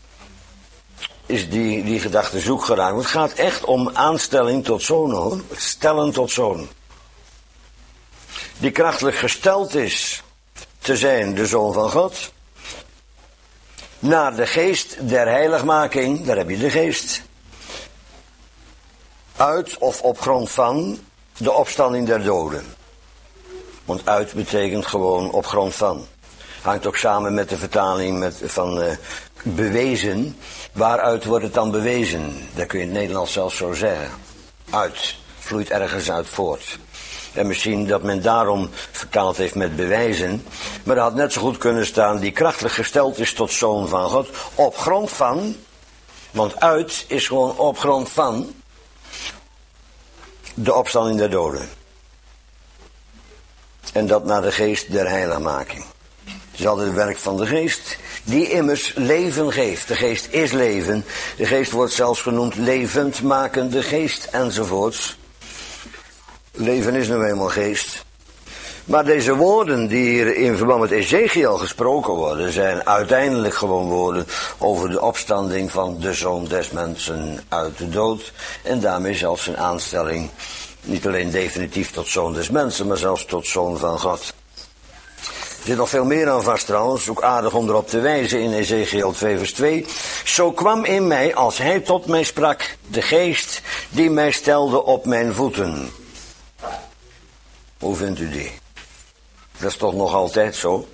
is die, die gedachte zoek geraakt. Het gaat echt om aanstelling tot zoon hoor. Stellen tot zoon. Die krachtelijk gesteld is te zijn de zoon van God. Naar de geest der heiligmaking, daar heb je de geest. Uit of op grond van de opstanding der doden. Want uit betekent gewoon op grond van. Hangt ook samen met de vertaling met, van uh, bewezen. Waaruit wordt het dan bewezen? Dat kun je in het Nederlands zelfs zo zeggen. Uit. Vloeit ergens uit voort. En misschien dat men daarom vertaald heeft met bewijzen. Maar dat had net zo goed kunnen staan. Die krachtig gesteld is tot zoon van God. Op grond van. Want uit is gewoon op grond van. De opstanding der doden. En dat naar de geest der heiligmaking. Het is altijd het werk van de geest. Die immers leven geeft. De geest is leven. De geest wordt zelfs genoemd levendmakende geest enzovoorts. Leven is nu eenmaal geest. Maar deze woorden die hier in verband met Ezechiel gesproken worden, zijn uiteindelijk gewoon woorden over de opstanding van de Zoon des Mensen uit de dood. En daarmee zelfs een aanstelling, niet alleen definitief tot Zoon des Mensen, maar zelfs tot Zoon van God. Er zit nog veel meer aan vast trouwens, ook aardig om erop te wijzen in Ezechiel twee vers twee. Zo kwam in mij, als hij tot mij sprak, de geest die mij stelde op mijn voeten. Hoe vindt u die? Dat is toch nog altijd zo?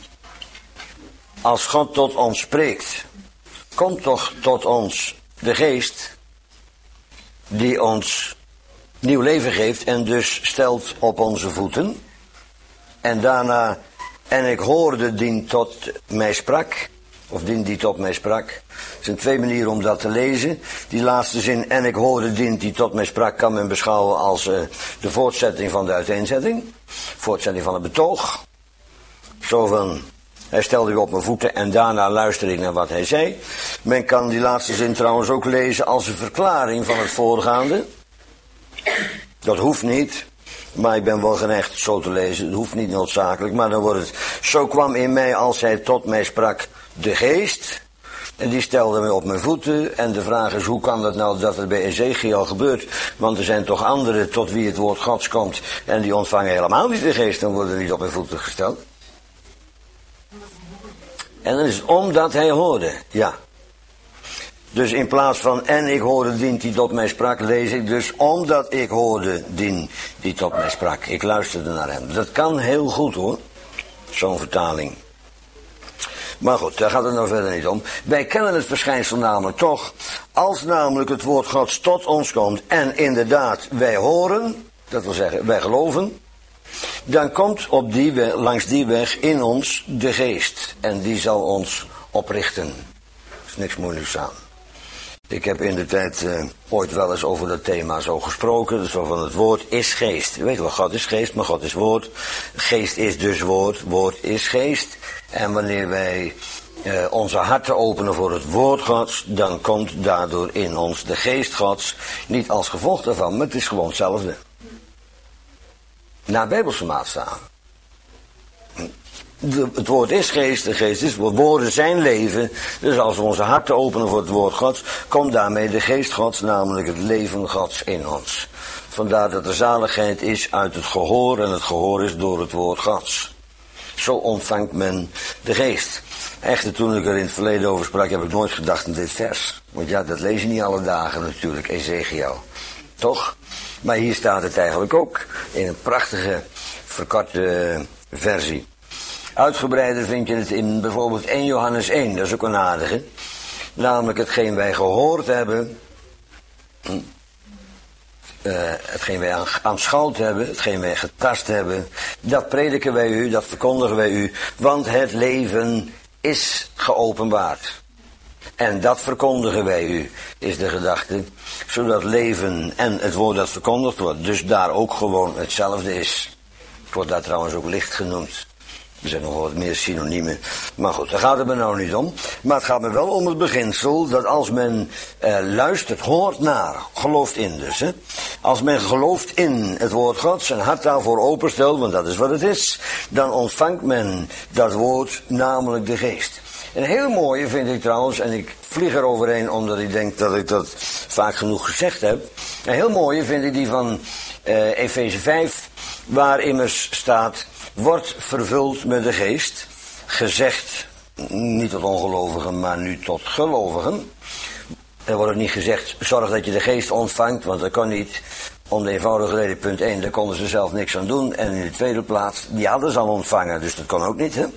Als God tot ons spreekt, komt toch tot ons de geest die ons nieuw leven geeft en dus stelt op onze voeten. En daarna, en ik hoorde die tot mij sprak, of die die tot mij sprak. Er zijn twee manieren om dat te lezen. Die laatste zin, en ik hoorde die die tot mij sprak, kan men beschouwen als uh, de voortzetting van de uiteenzetting. Voortzetting van het betoog. Zo van, hij stelde u op mijn voeten en daarna luisterde ik naar wat hij zei. Men kan die laatste zin trouwens ook lezen als een verklaring van het voorgaande. Dat hoeft niet. Maar ik ben wel geneigd zo te lezen. Het hoeft niet noodzakelijk. Maar dan wordt het, zo kwam in mij als hij tot mij sprak de geest. En die stelde me op mijn voeten. En de vraag is, hoe kan dat nou dat het bij Ezechiel gebeurt? Want er zijn toch anderen tot wie het woord Gods komt. En die ontvangen helemaal niet de geest. Dan worden niet op hun voeten gesteld. En dan is het omdat hij hoorde. Ja. Dus in plaats van en ik hoorde dien die tot mij sprak, lees ik dus omdat ik hoorde dien die tot mij sprak. Ik luisterde naar hem. Dat kan heel goed hoor. Zo'n vertaling. Maar goed, daar gaat het nou verder niet om. Wij kennen het verschijnsel namelijk toch. Als namelijk het woord Gods tot ons komt en inderdaad wij horen, dat wil zeggen wij geloven, dan komt op die weg, langs die weg in ons de geest. En die zal ons oprichten. Er is niks moeilijks aan. Ik heb in de tijd uh, ooit wel eens over dat thema zo gesproken. Dus van het woord is geest. Je weet wel, God is geest, maar God is woord. Geest is dus woord, woord is geest. En wanneer wij uh, onze harten openen voor het woord Gods, dan komt daardoor in ons de geest Gods. Niet als gevolg daarvan, maar het is gewoon hetzelfde. Naar Bijbelse maatstaven. De, het woord is geest, de geest is woorden zijn leven. Dus als we onze harten openen voor het woord Gods, komt daarmee de geest Gods, namelijk het leven Gods in ons. Vandaar dat de zaligheid is uit het gehoor en het gehoor is door het woord Gods. Zo ontvangt men de geest. Echter, toen ik er in het verleden over sprak, heb ik nooit gedacht aan dit vers. Want ja, dat lees je niet alle dagen natuurlijk, Ezechiel. Toch? Maar hier staat het eigenlijk ook in een prachtige, verkorte versie. Uitgebreider vind je het in bijvoorbeeld eerste Johannes één, dat is ook een aardige. Namelijk hetgeen wij gehoord hebben, uh, hetgeen wij aanschouwd hebben, hetgeen wij getast hebben, dat prediken wij u, dat verkondigen wij u, want het leven is geopenbaard. En dat verkondigen wij u, is de gedachte, zodat leven en het woord dat verkondigd wordt, dus daar ook gewoon hetzelfde is. Het wordt daar trouwens ook licht genoemd. Er zijn nog wat meer synoniemen. Maar goed, daar gaat het me nou niet om. Maar het gaat me wel om het beginsel dat als men eh, luistert, hoort naar, gelooft in dus. Hè? Als men gelooft in het woord Gods, zijn hart daarvoor openstelt, want dat is wat het is, dan ontvangt men dat woord, namelijk de geest. Een heel mooie vind ik trouwens, en ik vlieg er overheen omdat ik denk dat ik dat vaak genoeg gezegd heb. Een heel mooie vind ik die van uh, Efeze vijf, waar immers staat, wordt vervuld met de geest, gezegd, niet tot ongelovigen, maar nu tot gelovigen. Er wordt ook niet gezegd, zorg dat je de geest ontvangt, want dat kan niet. Om de eenvoudige reden, punt één, daar konden ze zelf niks aan doen. En in de tweede plaats, die hadden ze al ontvangen, dus dat kon ook niet. Hè?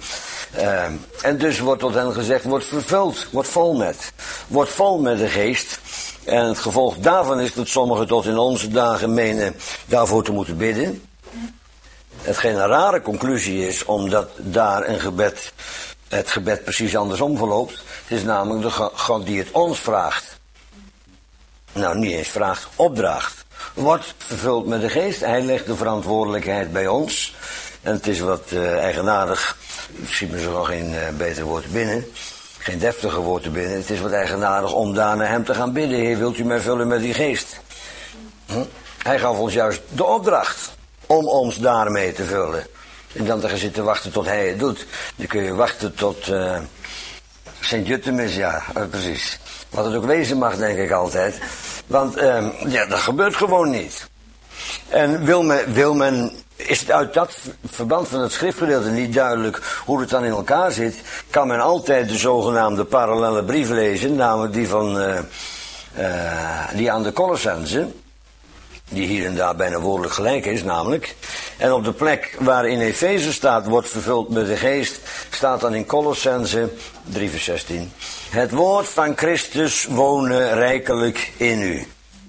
Uh, en dus wordt tot hen gezegd, wordt vervuld, wordt vol met. Wordt vol met de geest. En het gevolg daarvan is dat sommigen tot in onze dagen menen daarvoor te moeten bidden. Hetgeen een rare conclusie is, omdat daar een gebed, het gebed precies andersom verloopt. Het is namelijk de God die het ons vraagt. Nou, niet eens vraagt, opdraagt. Wordt vervuld met de geest. Hij legt de verantwoordelijkheid bij ons. En het is wat uh, eigenaardig. Ik zie me zo nog geen uh, beter woord te binnen. Geen deftiger woord te binnen. Het is wat eigenaardig om daar naar hem te gaan bidden. Heer, wilt u mij vullen met die geest? Hm? Hij gaf ons juist de opdracht om ons daarmee te vullen. En dan te gaan zitten wachten tot hij het doet. Dan kun je wachten tot uh, Sint-Jutemis, ja, uh, precies. Wat het ook wezen mag, denk ik altijd. Want uh, ja, dat gebeurt gewoon niet. En wil men, wil men, is het uit dat verband van het schriftgedeelte niet duidelijk hoe het dan in elkaar zit, kan men altijd de zogenaamde parallelle brief lezen, namelijk die van uh, uh, die aan de Colossenzen, die hier en daar bijna woordelijk gelijk is, namelijk. En op de plek waar in Efeze staat, wordt vervuld met de geest, staat dan in Colossenzen drie vers zestien. Het woord van Christus wonen rijkelijk in u.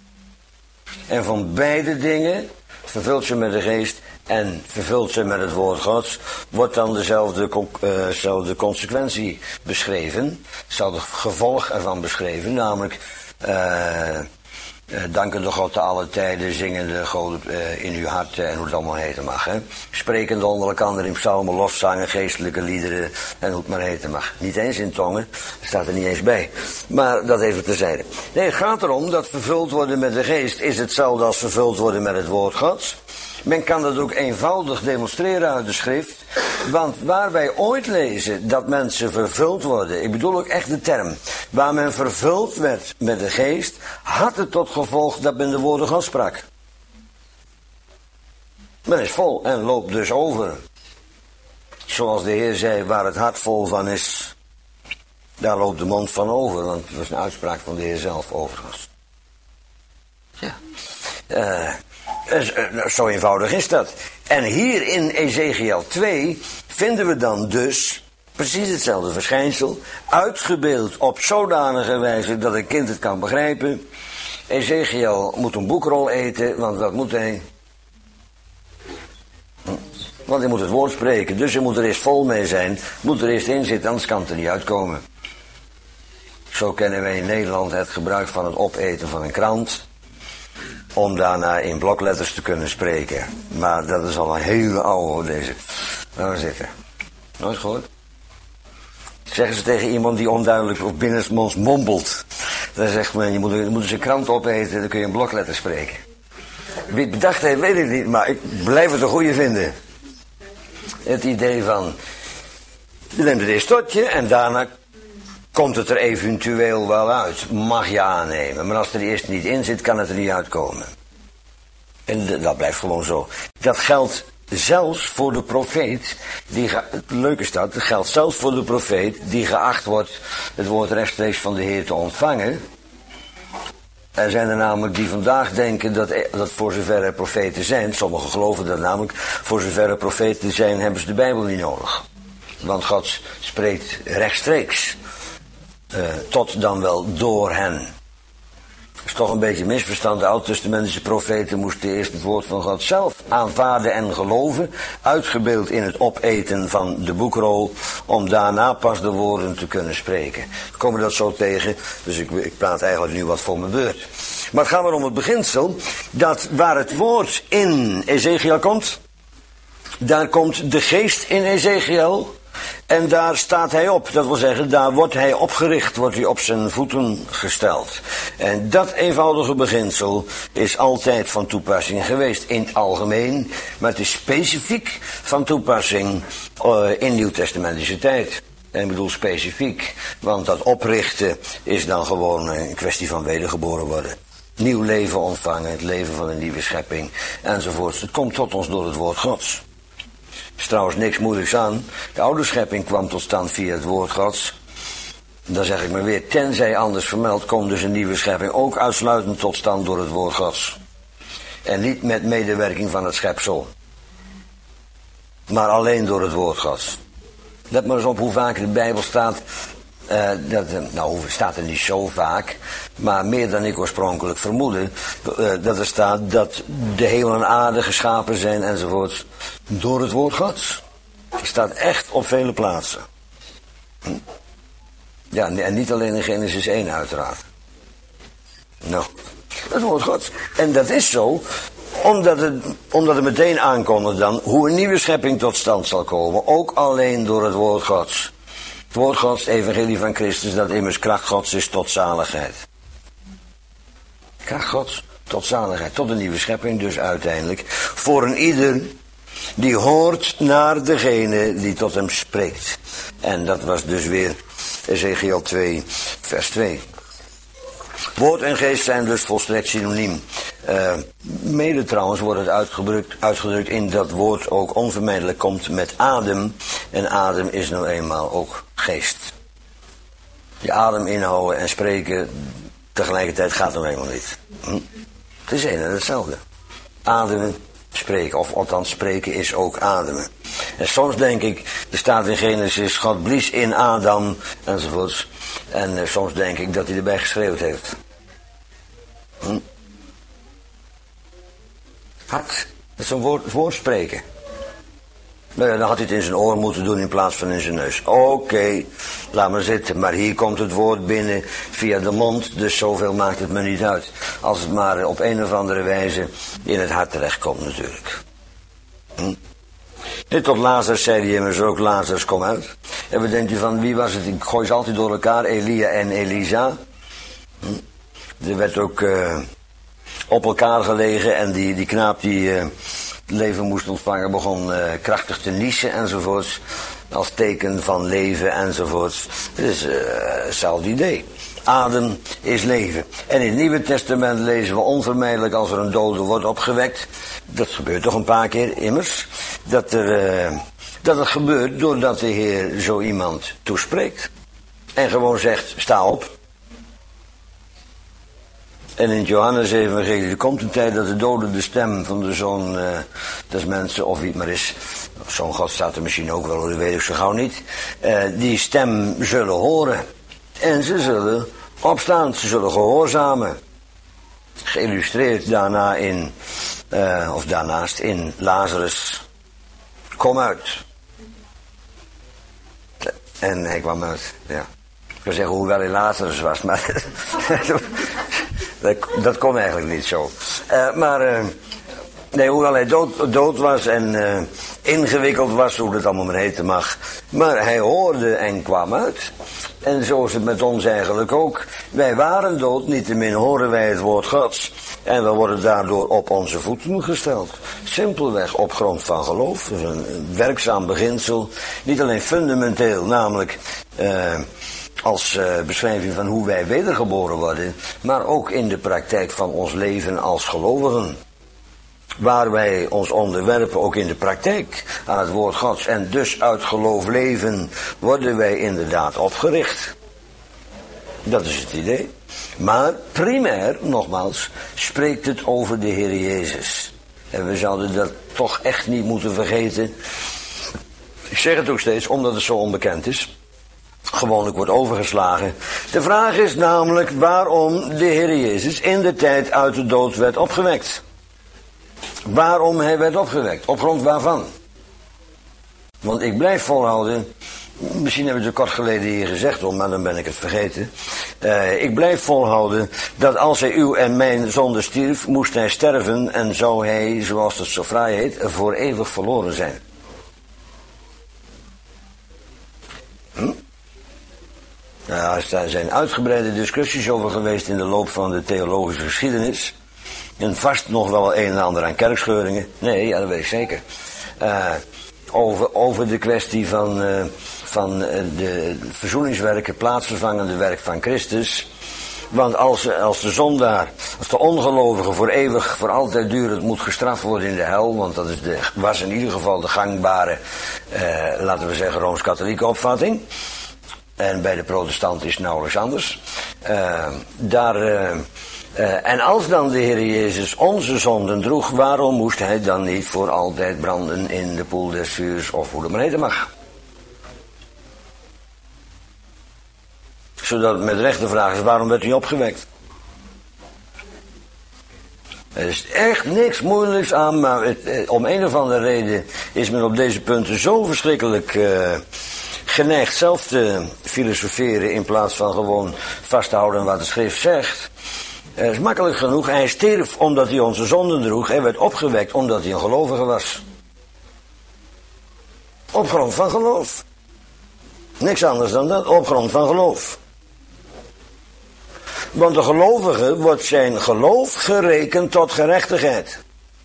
En van beide dingen, vervult ze met de geest en vervult ze met het woord Gods, wordt dan dezelfde, uh, dezelfde consequentie beschreven, hetzelfde gevolg ervan beschreven, namelijk uh, uh, dankende God te alle tijden, zingende God uh, in uw hart uh, en hoe het allemaal heten mag. Hè? Sprekende onder elkaar in psalmen, lofzangen, geestelijke liederen en hoe het maar heten mag. Niet eens in tongen, staat er niet eens bij. Maar dat even terzijde. Nee, het gaat erom dat vervuld worden met de geest is hetzelfde als vervuld worden met het woord Gods. Men kan dat ook eenvoudig demonstreren uit de schrift. Want waar wij ooit lezen dat mensen vervuld worden, ik bedoel ook echt de term, waar men vervuld werd met de geest, had het tot gevolg dat men de woorden Gods sprak. Men is vol en loopt dus over. Zoals de Heer zei, waar het hart vol van is, daar loopt de mond van over. Want het was een uitspraak van de Heer zelf overigens. Ja. Uh, Zo eenvoudig is dat. En hier in Ezechiel twee vinden we dan dus precies hetzelfde verschijnsel, uitgebeeld op zodanige wijze dat een kind het kan begrijpen. Ezechiel moet een boekrol eten, want wat moet hij? Want hij moet het woord spreken, dus hij moet er eerst vol mee zijn, moet er eerst in zitten, anders kan het er niet uitkomen. Zo kennen wij in Nederland het gebruik van het opeten van een krant, om daarna in blokletters te kunnen spreken. Maar dat is al een hele oude, deze. Laten we zitten. Nooit gehoord? Zeggen ze tegen iemand die onduidelijk of binnensmonds mompelt. Dan zegt men, je moet, je moet eens een krant opeten, dan kun je in blokletters spreken. Wie het bedacht heeft, weet ik niet, maar ik blijf het een goeie vinden. Het idee van, je neemt het eerst tot je en daarna komt het er eventueel wel uit. Mag je aannemen. Maar als er eerst niet in zit, kan het er niet uitkomen. En de, dat blijft gewoon zo. Dat geldt zelfs voor de profeet. Die ge, het leuke is dat. Dat geldt zelfs voor de profeet. Die geacht wordt het woord rechtstreeks van de Heer te ontvangen. Er zijn er namelijk die vandaag denken dat, dat voor zover er profeten zijn. Sommigen geloven dat namelijk. Voor zover er profeten zijn, hebben ze de Bijbel niet nodig. Want God spreekt rechtstreeks. Uh, tot dan wel door hen. Dat is toch een beetje misverstand. De oud-testamentische profeten moesten eerst het woord van God zelf aanvaarden en geloven. Uitgebeeld in het opeten van de boekrol. Om daarna pas de woorden te kunnen spreken. We komen dat zo tegen. Dus ik, ik praat eigenlijk nu wat voor mijn beurt. Maar het gaat maar om het beginsel. Dat waar het woord in Ezechiel komt. Daar komt de geest in Ezechiel. En daar staat hij op, dat wil zeggen, daar wordt hij opgericht, wordt hij op zijn voeten gesteld. En dat eenvoudige beginsel is altijd van toepassing geweest in het algemeen, maar het is specifiek van toepassing uh, in nieuwtestamentische tijd. En ik bedoel specifiek, want dat oprichten is dan gewoon een kwestie van wedergeboren worden. Nieuw leven ontvangen, het leven van een nieuwe schepping, enzovoorts. Het komt tot ons door het woord Gods. Er is trouwens niks moeilijks aan. De oude schepping kwam tot stand via het woord Gods. Dan zeg ik maar weer, tenzij anders vermeld, komt dus een nieuwe schepping ook uitsluitend tot stand door het woord Gods. En niet met medewerking van het schepsel. Maar alleen door het woord Gods. Let maar eens op hoe vaak in de Bijbel staat. Uh, dat, nou, staat er niet zo vaak, maar meer dan ik oorspronkelijk vermoedde, uh, dat er staat dat de hemel en aarde geschapen zijn enzovoort door het woord Gods. Het staat echt op vele plaatsen. Hm? Ja, en niet alleen in Genesis één uiteraard. Nou, het woord Gods. En dat is zo, omdat het, omdat het meteen aankondigt dan hoe een nieuwe schepping tot stand zal komen, ook alleen door het woord Gods. Het woord Gods, het evangelie van Christus, dat immers kracht Gods is tot zaligheid. Kracht Gods tot zaligheid, tot een nieuwe schepping dus uiteindelijk. Voor een ieder die hoort naar degene die tot hem spreekt. En dat was dus weer Ezekiel twee, vers twee. Woord en geest zijn dus volstrekt synoniem. Uh, mede trouwens wordt het uitgedrukt, uitgedrukt in dat woord ook onvermijdelijk komt met adem. En adem is nou eenmaal ook geest. Je adem inhouden en spreken tegelijkertijd gaat nou eenmaal niet. Hm? Het is een en hetzelfde. Ademen, spreken, of althans spreken is ook ademen. En soms denk ik, er staat in Genesis, God blies in Adam enzovoorts. En uh, soms denk ik dat hij erbij geschreeuwd heeft. Hm? Hard. Dat is een woord, woord spreken. Nou ja, dan had hij het in zijn oor moeten doen in plaats van in zijn neus. Oké, okay, laat maar zitten. Maar hier komt het woord binnen via de mond, dus zoveel maakt het me niet uit. Als het maar op een of andere wijze in het hart terechtkomt natuurlijk. Hm? Dit tot Lazarus zei hij immers ook, Lazarus kom uit. En wat denkt u van, wie was het? Ik gooi ze altijd door elkaar, Elia en Elisa. Hm? Er werd ook uh, op elkaar gelegen en die, die knaap die uh, leven moest ontvangen begon uh, krachtig te niezen enzovoorts. Als teken van leven enzovoorts. Dus uh, hetzelfde idee. Adem is leven. En in het Nieuwe Testament lezen we onvermijdelijk als er een dode wordt opgewekt. Dat gebeurt toch een paar keer immers. Dat, er, uh, dat het gebeurt doordat de Heer zo iemand toespreekt. En gewoon zegt, sta op. En in het Johannes-evangelie, er komt een tijd dat de doden de stem van de Zoon uh, des mensen, of wie het maar is, Zoon God staat er misschien ook wel, dat weet ik zo gauw niet, uh, die stem zullen horen. En ze zullen opstaan, ze zullen gehoorzamen. Geïllustreerd daarna in, uh, of daarnaast in Lazarus, kom uit. En hij kwam uit, ja. Ik wil zeggen hoewel hij Lazarus was, maar dat, dat kon eigenlijk niet zo. Uh, maar, uh, nee, hoewel hij dood, dood was en uh, ingewikkeld was, hoe dat allemaal maar heten mag. Maar hij hoorde en kwam uit. En zo is het met ons eigenlijk ook. Wij waren dood, niettemin horen wij het woord Gods. En we worden daardoor op onze voeten gesteld. Simpelweg op grond van geloof. Dus een, een werkzaam beginsel. Niet alleen fundamenteel, namelijk uh, als uh, beschrijving van hoe wij wedergeboren worden. Maar ook in de praktijk van ons leven als gelovigen. Waar wij ons onderwerpen, ook in de praktijk, aan het woord Gods. En dus uit geloof leven, worden wij inderdaad opgericht. Dat is het idee. Maar primair, nogmaals, spreekt het over de Heer Jezus. En we zouden dat toch echt niet moeten vergeten. Ik zeg het ook steeds, omdat het zo onbekend is. Gewoonlijk wordt overgeslagen. De vraag is namelijk waarom de Heer Jezus in de tijd uit de dood werd opgewekt. Waarom hij werd opgewekt? Op grond waarvan? Want ik blijf volhouden, misschien hebben we het kort geleden hier gezegd, hoor, maar dan ben ik het vergeten. Uh, ik blijf volhouden dat als hij uw en mijn zonde stierf, moest hij sterven en zou hij, zoals het zo fraai heet, voor eeuwig verloren zijn. Hm? Nou, daar zijn uitgebreide discussies over geweest in de loop van de theologische geschiedenis. En vast nog wel een en ander aan kerkscheuringen. Nee, ja, dat weet ik zeker. Uh, over, over de kwestie van, uh, van uh, de verzoeningswerken, plaatsvervangende werk van Christus. Want als, als de zondaar, als de ongelovige voor eeuwig, voor altijd durend moet gestraft worden in de hel, want dat is de, was in ieder geval de gangbare, uh, laten we zeggen, Rooms-Katholieke opvatting. En bij de protestanten is het nauwelijks anders. Uh, daar... Uh, Uh, en als dan de Heer Jezus onze zonden droeg, waarom moest hij dan niet voor altijd branden in de poel des vuurs, of hoe dat maar heten mag? zodat het met recht de vraag is, waarom werd hij opgewekt? Er is echt niks moeilijks aan, maar het, om een of andere reden is men op deze punten zo verschrikkelijk uh, geneigd zelf te filosoferen in plaats van gewoon vast te houden aan wat de schrift zegt. Het is makkelijk genoeg. Hij stierf omdat hij onze zonden droeg. Hij werd opgewekt omdat hij een gelovige was. Op grond van geloof. Niks anders dan dat, op grond van geloof. Want de gelovige wordt zijn geloof gerekend tot gerechtigheid.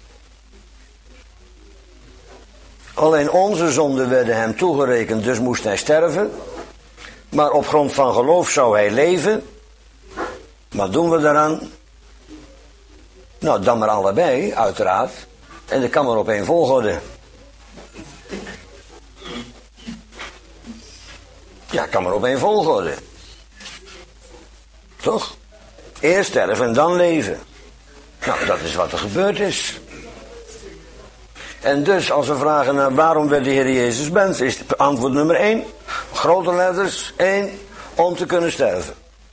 Alleen onze zonden werden hem toegerekend, dus moest hij sterven. Maar op grond van geloof zou hij leven. Wat doen we daaraan? Nou, dan maar allebei, uiteraard. En dat kan maar op één volgorde. Ja, kan maar op één volgorde. Toch? Eerst sterven en dan leven. Nou, dat is wat er gebeurd is. En dus, als we vragen naar waarom werd de Heer Jezus mens, is antwoord nummer één, grote letters, één, om te kunnen sterven.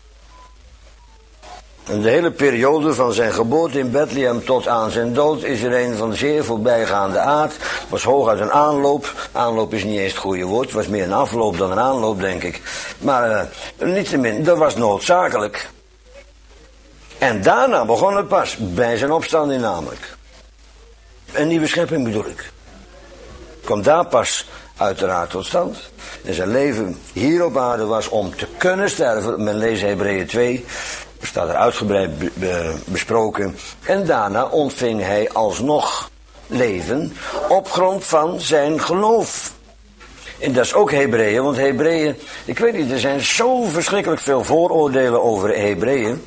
En de hele periode van zijn geboorte in Bethlehem tot aan zijn dood is er een van zeer voorbijgaande aard. Het was hooguit een aanloop. Aanloop is niet eens het goede woord. Het was meer een afloop dan een aanloop, denk ik. Maar uh, niettemin, dat was noodzakelijk. En daarna begon het pas, bij zijn opstanding namelijk. Een nieuwe schepping bedoel ik. Komt daar pas uiteraard tot stand. En zijn leven hier op aarde was om te kunnen sterven. Men leest Hebreeën twee. Staat er uitgebreid be, be, besproken. En daarna ontving hij alsnog leven op grond van zijn geloof. En dat is ook Hebreeën, want Hebreeën, ik weet niet, er zijn zo verschrikkelijk veel vooroordelen over Hebreeën.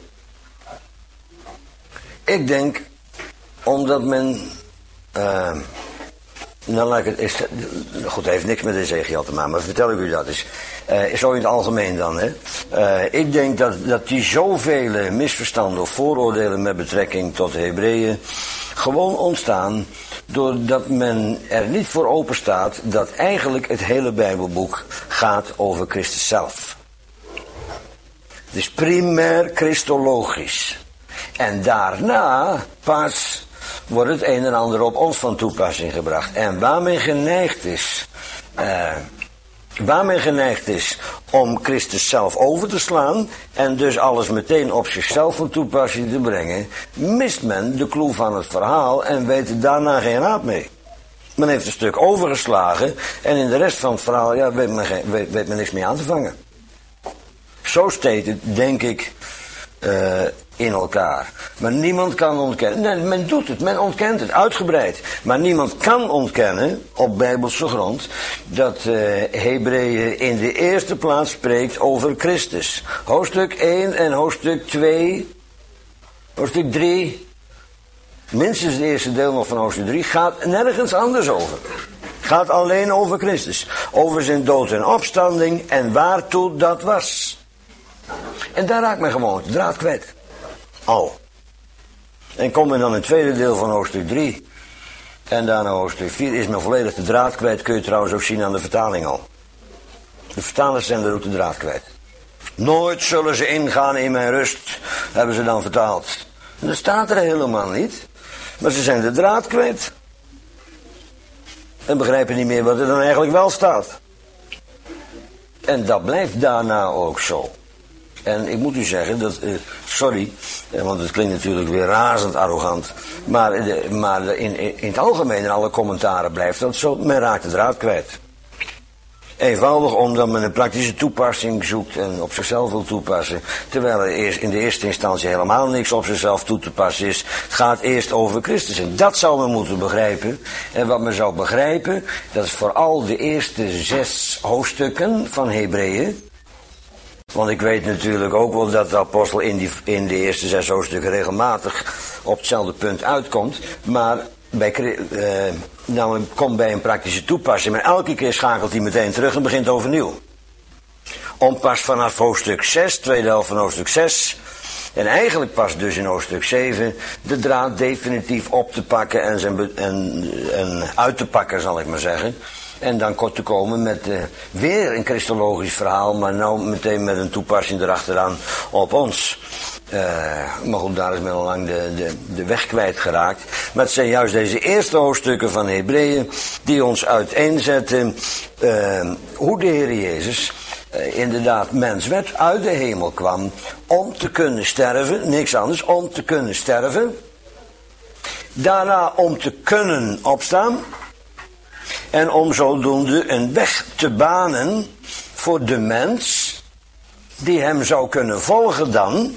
Ik denk, omdat men, uh, nou laat ik het, is, goed, het heeft niks met Ezekiel te maken, maar vertel ik u dat eens. Uh, zo in het algemeen dan, hè. Uh, ik denk dat, dat die zoveel misverstanden of vooroordelen met betrekking tot de Hebreeën gewoon ontstaan doordat men er niet voor open staat dat eigenlijk het hele Bijbelboek gaat over Christus zelf. Het is primair christologisch. En daarna pas wordt het een en ander op ons van toepassing gebracht. En waar men geneigd is... Uh, Waar men geneigd is om Christus zelf over te slaan en dus alles meteen op zichzelf van toepassing te brengen, mist men de clue van het verhaal en weet er daarna geen raad mee. Men heeft een stuk overgeslagen en in de rest van het verhaal ja, weet, men geen, weet, weet men niks meer aan te vangen. Zo steekt het, denk ik, uh, in elkaar. Maar niemand kan ontkennen. Nee, men doet het, men ontkent het, uitgebreid. Maar niemand kan ontkennen, op bijbelse grond, dat uh, Hebreeën in de eerste plaats spreekt over Christus. Hoofdstuk één en hoofdstuk twee, hoofdstuk drie, minstens het eerste deel nog van hoofdstuk drie, gaat nergens anders over. Gaat alleen over Christus. Over zijn dood en opstanding en waartoe dat was. En daar raakt men gewoon de draad kwijt. Al. En kom men dan in het tweede deel van hoofdstuk drie. En daarna hoofdstuk vier is men volledig de draad kwijt. Kun je trouwens ook zien aan de vertaling al. De vertalers zijn er ook de draad kwijt. Nooit zullen ze ingaan in mijn rust, hebben ze dan vertaald. En dat staat er helemaal niet. Maar ze zijn de draad kwijt. En begrijpen niet meer wat er dan eigenlijk wel staat. En dat blijft daarna ook zo. En ik moet u zeggen, dat, uh, sorry, uh, want het klinkt natuurlijk weer razend arrogant. Maar, uh, maar in, in, in het algemeen, in alle commentaren blijft dat zo. Men raakt de draad kwijt. Eenvoudig omdat men een praktische toepassing zoekt en op zichzelf wil toepassen. Terwijl er eerst in de eerste instantie helemaal niks op zichzelf toe te passen is. Het gaat eerst over Christus. En dat zou men moeten begrijpen. En wat men zou begrijpen, dat is vooral de eerste zes hoofdstukken van Hebreeën. Want ik weet natuurlijk ook wel dat de apostel in, die, in de eerste zes hoofdstukken regelmatig op hetzelfde punt uitkomt. Maar bij, uh, nou, komt bij een praktische toepassing. Maar elke keer schakelt hij meteen terug en begint overnieuw. Om pas vanaf hoofdstuk zes, tweede helft van hoofdstuk zes... en eigenlijk pas dus in hoofdstuk zeven... de draad definitief op te pakken en, zijn be- en, en uit te pakken, zal ik maar zeggen. En dan kort te komen met uh, weer een christologisch verhaal, maar nou meteen met een toepassing erachteraan op ons. Uh, maar goed, daar is men al lang de, de, de weg kwijtgeraakt. Maar het zijn juist deze eerste hoofdstukken van Hebreeën die ons uiteenzetten uh, hoe de Heer Jezus uh, inderdaad mens werd, uit de hemel kwam om te kunnen sterven, niks anders, om te kunnen sterven. Daarna om te kunnen opstaan. En om zodoende een weg te banen voor de mens die hem zou kunnen volgen dan.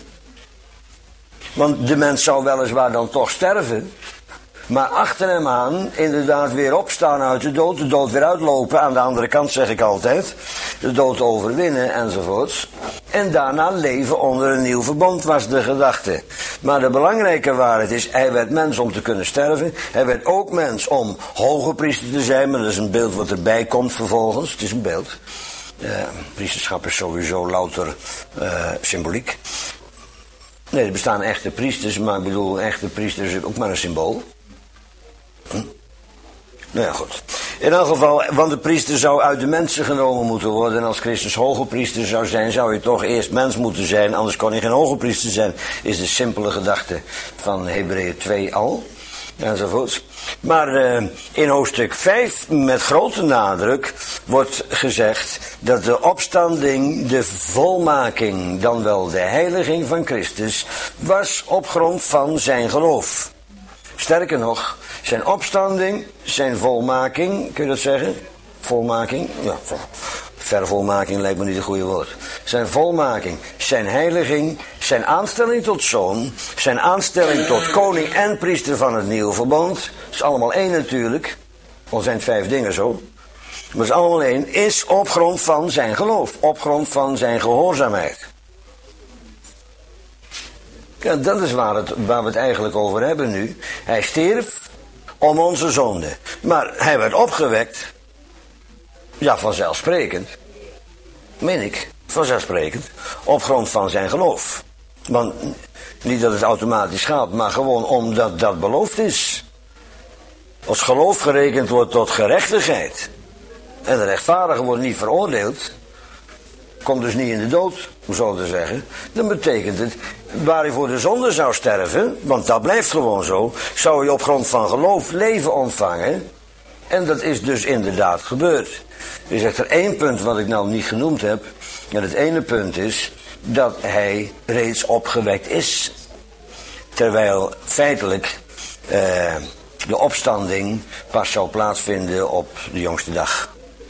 Want de mens zou weliswaar dan toch sterven. Maar achter hem aan inderdaad weer opstaan uit de dood. De dood weer uitlopen. Aan de andere kant zeg ik altijd. De dood overwinnen enzovoorts. En daarna leven onder een nieuw verbond was de gedachte. Maar de belangrijke waarheid is, hij werd mens om te kunnen sterven. Hij werd ook mens om hoge priester te zijn. Maar dat is een beeld wat erbij komt vervolgens. Het is een beeld. Uh, priesterschap is sowieso louter uh, symboliek. Nee, er bestaan echte priesters, maar ik bedoel, een echte priester is ook maar een symbool. Hm? Nou ja, goed. In elk geval, want de priester zou uit de mensen genomen moeten worden. En als Christus hoge priester zou zijn, zou je toch eerst mens moeten zijn. Anders kon hij geen hoge priester zijn. Is de simpele gedachte van Hebreeën twee al. Enzovoorts. Maar uh, in hoofdstuk vijf, met grote nadruk, wordt gezegd dat de opstanding, de volmaking, dan wel de heiliging van Christus, was op grond van zijn geloof. Sterker nog, zijn opstanding, zijn volmaking, kun je dat zeggen? Volmaking? Ja, vervolmaking lijkt me niet het goede woord. Zijn volmaking, zijn heiliging, zijn aanstelling tot zoon, zijn aanstelling tot koning en priester van het nieuwe verbond. Dat is allemaal één natuurlijk. Al zijn het vijf dingen zo. Maar het is allemaal één. Is op grond van zijn geloof. Op grond van zijn gehoorzaamheid. Ja, dat is waar, het, waar we het eigenlijk over hebben nu. Hij stierf om onze zonde. Maar hij werd opgewekt. Ja, vanzelfsprekend. Meen ik. Vanzelfsprekend. Op grond van zijn geloof. Want niet dat het automatisch gaat, maar gewoon omdat dat beloofd is. Als geloof gerekend wordt tot gerechtigheid. En de rechtvaardige wordt niet veroordeeld. Komt dus niet in de dood, om zo te zeggen. Dan betekent het, waar hij voor de zonde zou sterven, want dat blijft gewoon zo, zou hij op grond van geloof leven ontvangen. En dat is dus inderdaad gebeurd. Er is echter één punt wat ik nou niet genoemd heb. En het ene punt is dat hij reeds opgewekt is. Terwijl feitelijk eh, de opstanding pas zou plaatsvinden op de jongste dag.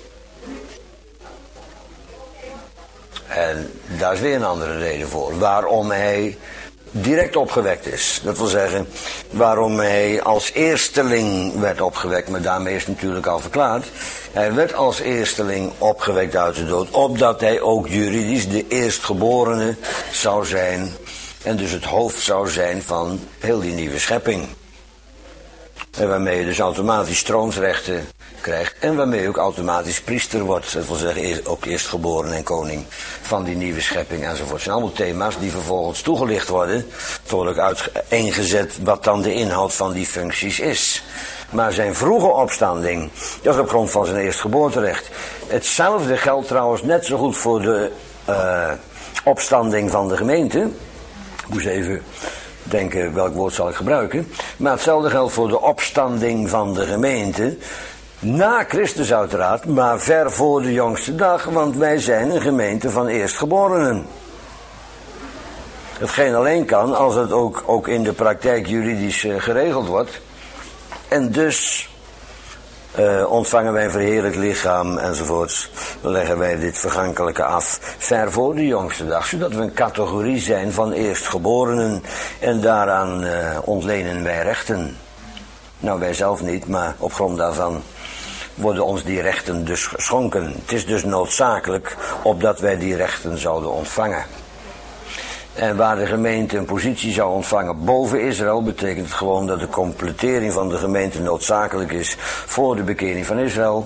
En daar is weer een andere reden voor. Waarom hij direct opgewekt is. Dat wil zeggen, waarom hij als eersteling werd opgewekt. Maar daarmee is het natuurlijk al verklaard. Hij werd als eersteling opgewekt uit de dood. Opdat hij ook juridisch de eerstgeborene zou zijn. En dus het hoofd zou zijn van heel die nieuwe schepping. En waarmee je dus automatisch troonsrechten krijgt. En waarmee je ook automatisch priester wordt. Dat wil zeggen ook eerstgeboren en koning van die nieuwe schepping enzovoort. Het zijn allemaal thema's die vervolgens toegelicht worden. Het wordt ook uiteengezet wat dan de inhoud van die functies is. Maar zijn vroege opstanding, dat is op grond van zijn eerstgeboorterecht. Hetzelfde geldt trouwens net zo goed voor de uh, opstanding van de gemeente. Ik moest even denken welk woord zal ik gebruiken. Maar hetzelfde geldt voor de opstanding van de gemeente. Na Christus uiteraard, maar ver voor de jongste dag, want wij zijn een gemeente van eerstgeborenen. Hetgeen alleen kan als het ook, ook in de praktijk juridisch uh, geregeld wordt. En dus uh, ontvangen wij een verheerlijk lichaam enzovoorts. Dan leggen wij dit vergankelijke af ver voor de jongste dag. Zodat we een categorie zijn van eerstgeborenen. En daaraan uh, ontlenen wij rechten. Nou, wij zelf niet, maar op grond daarvan worden ons die rechten dus geschonken. Het is dus noodzakelijk opdat wij die rechten zouden ontvangen. En waar de gemeente een positie zou ontvangen boven Israël, betekent het gewoon dat de completering van de gemeente noodzakelijk is voor de bekering van Israël.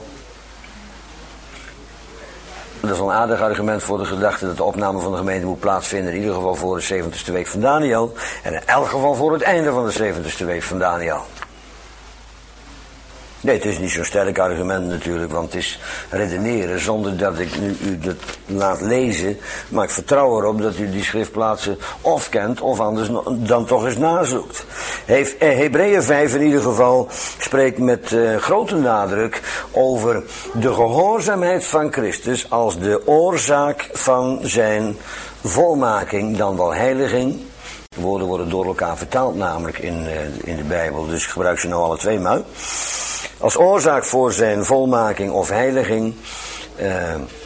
Dat is een aardig argument voor de gedachte dat de opname van de gemeente moet plaatsvinden, in ieder geval voor de zeventigste week van Daniël. En in elk geval voor het einde van de zeventigste week van Daniël. Nee, het is niet zo'n sterk argument natuurlijk, want het is redeneren zonder dat ik nu u dat laat lezen. Maar ik vertrouw erop dat u die schriftplaatsen of kent of anders dan toch eens nazoekt. Hebreeën vijf in ieder geval spreekt met uh, grote nadruk over de gehoorzaamheid van Christus als de oorzaak van zijn volmaking, dan wel heiliging. De woorden worden door elkaar vertaald namelijk in, uh, in de Bijbel, dus ik gebruik ze nou alle twee maar. Als oorzaak voor zijn volmaking of heiliging. Uh,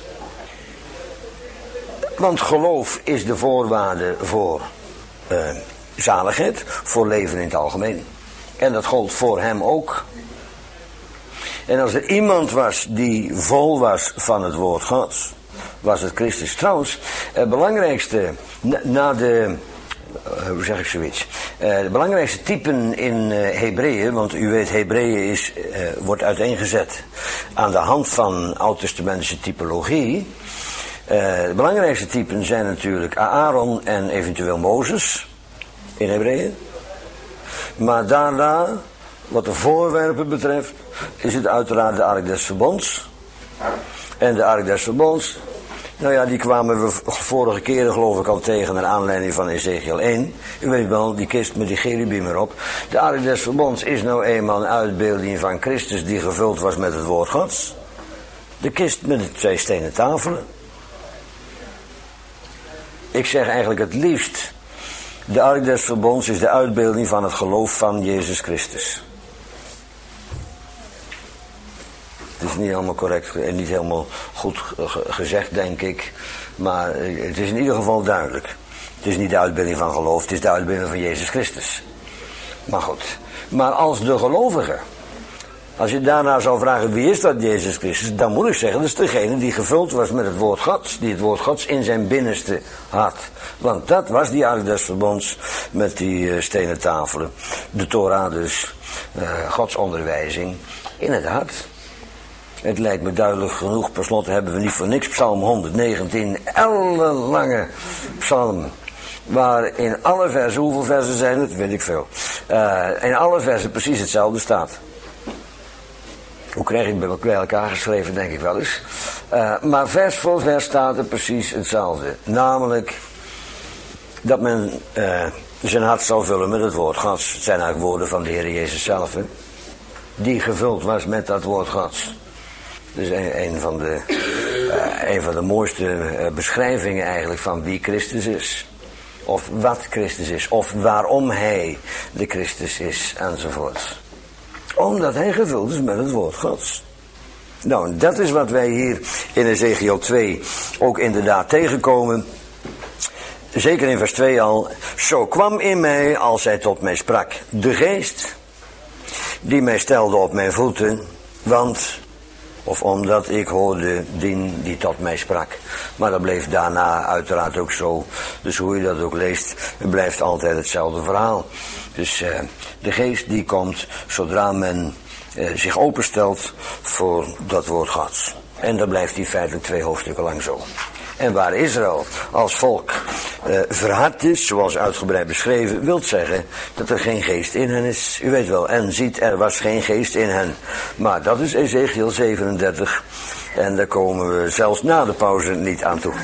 want geloof is de voorwaarde voor uh, zaligheid, voor leven in het algemeen. En dat gold voor hem ook. En als er iemand was die vol was van het woord Gods, was het Christus. Trouwens, het belangrijkste, na, na de... hoe zeg ik zoiets? Uh, de belangrijkste typen in uh, Hebreeën, want u weet Hebreeën is, uh, wordt uiteengezet aan de hand van oud-testamentische typologie. Uh, de belangrijkste typen zijn natuurlijk Aaron en eventueel Mozes in Hebreeën. Maar daarna, wat de voorwerpen betreft, is het uiteraard de Ark des Verbonds. En de Ark des Verbonds, nou ja, die kwamen we vorige keren geloof ik al tegen naar aanleiding van Ezekiel één. U weet wel, die kist met die cherubim erop. De Ark des Verbonds is nou eenmaal een uitbeelding van Christus die gevuld was met het woord Gods. De kist met de twee stenen tafelen. Ik zeg eigenlijk het liefst, de Ark des Verbonds is de uitbeelding van het geloof van Jezus Christus. Het is niet helemaal correct en niet helemaal goed gezegd, denk ik. Maar het is in ieder geval duidelijk. Het is niet de uitbeelding van geloof, het is de uitbeelding van Jezus Christus. Maar goed. Maar als de gelovige, als je daarna zou vragen wie is dat Jezus Christus, dan moet ik zeggen, dat is degene die gevuld was met het woord Gods. Die het woord Gods in zijn binnenste had. Want dat was die Ark des Verbonds met die uh, stenen tafelen. De Torah dus, uh, Gods onderwijzing in het hart. Het lijkt me duidelijk genoeg, per slot hebben we niet voor niks Psalm honderdnegentien, ellenlange psalm, waar in alle versen, hoeveel versen zijn het? Weet ik veel. Uh, in alle versen precies hetzelfde staat. Hoe krijg ik het bij elkaar geschreven, denk ik wel eens. Uh, maar vers voor vers staat er precies hetzelfde. Namelijk dat men uh, zijn hart zal vullen met het woord Gods. Het zijn eigenlijk woorden van de Heer Jezus zelf, hè, die gevuld was met dat woord Gods. Dus een, een, van de, uh, een van de mooiste uh, beschrijvingen eigenlijk van wie Christus is. Of wat Christus is. Of waarom hij de Christus is enzovoort. Omdat hij gevuld is met het woord Gods. Nou, dat is wat wij hier in Ezekiel twee ook inderdaad tegenkomen. Zeker in vers twee al. Zo kwam in mij, als hij tot mij sprak, de geest die mij stelde op mijn voeten. Want... Of omdat ik hoorde dien die tot mij sprak. Maar dat bleef daarna uiteraard ook zo. Dus hoe je dat ook leest, het blijft altijd hetzelfde verhaal. Dus uh, de geest die komt zodra men uh, zich openstelt voor dat woord Gods. En dat blijft die feitelijk twee hoofdstukken lang zo. En waar Israël als volk uh, verhard is, zoals uitgebreid beschreven, wil zeggen dat er geen geest in hen is. U weet wel, en ziet, er was geen geest in hen. Maar dat is Ezekiel zevenendertig. En daar komen we zelfs na de pauze niet aan toe.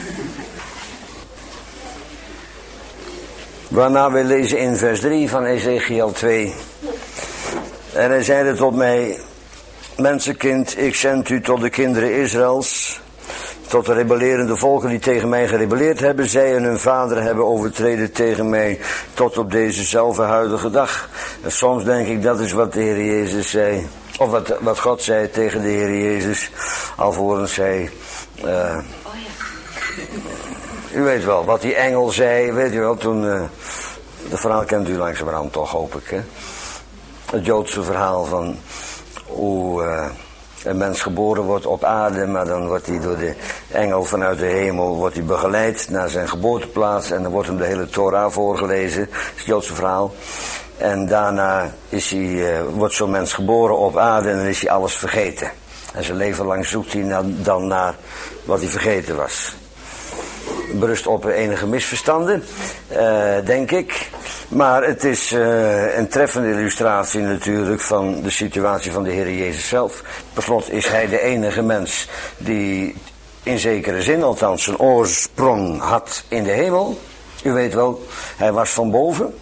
Waarna we lezen in vers drie van Ezekiel twee. En hij zeide tot mij, mensenkind, ik zend u tot de kinderen Israëls, tot de rebellerende volken die tegen mij gerebelleerd hebben, zij en hun vader hebben overtreden tegen mij, tot op dezezelfde huidige dag. En soms denk ik, dat is wat de Heer Jezus zei, of wat, wat God zei tegen de Heer Jezus, alvorens hij, uh, u weet wel, wat die engel zei, weet u wel, toen, uh, dat verhaal kent u langzamerhand toch, hoop ik, hè? Het Joodse verhaal van hoe uh, een mens geboren wordt op aarde, maar dan wordt hij door de engel vanuit de hemel wordt hij begeleid naar zijn geboorteplaats en dan wordt hem de hele Torah voorgelezen, dat is het Joodse verhaal. En daarna is hij, uh, wordt zo'n mens geboren op aarde en dan is hij alles vergeten. En zijn leven lang zoekt hij na, dan naar wat hij vergeten was. Berust op enige misverstanden, uh, denk ik. Maar het is uh, een treffende illustratie natuurlijk van de situatie van de Heer Jezus zelf. Per slot is hij de enige mens die in zekere zin althans zijn oorsprong had in de hemel. U weet wel, hij was van boven.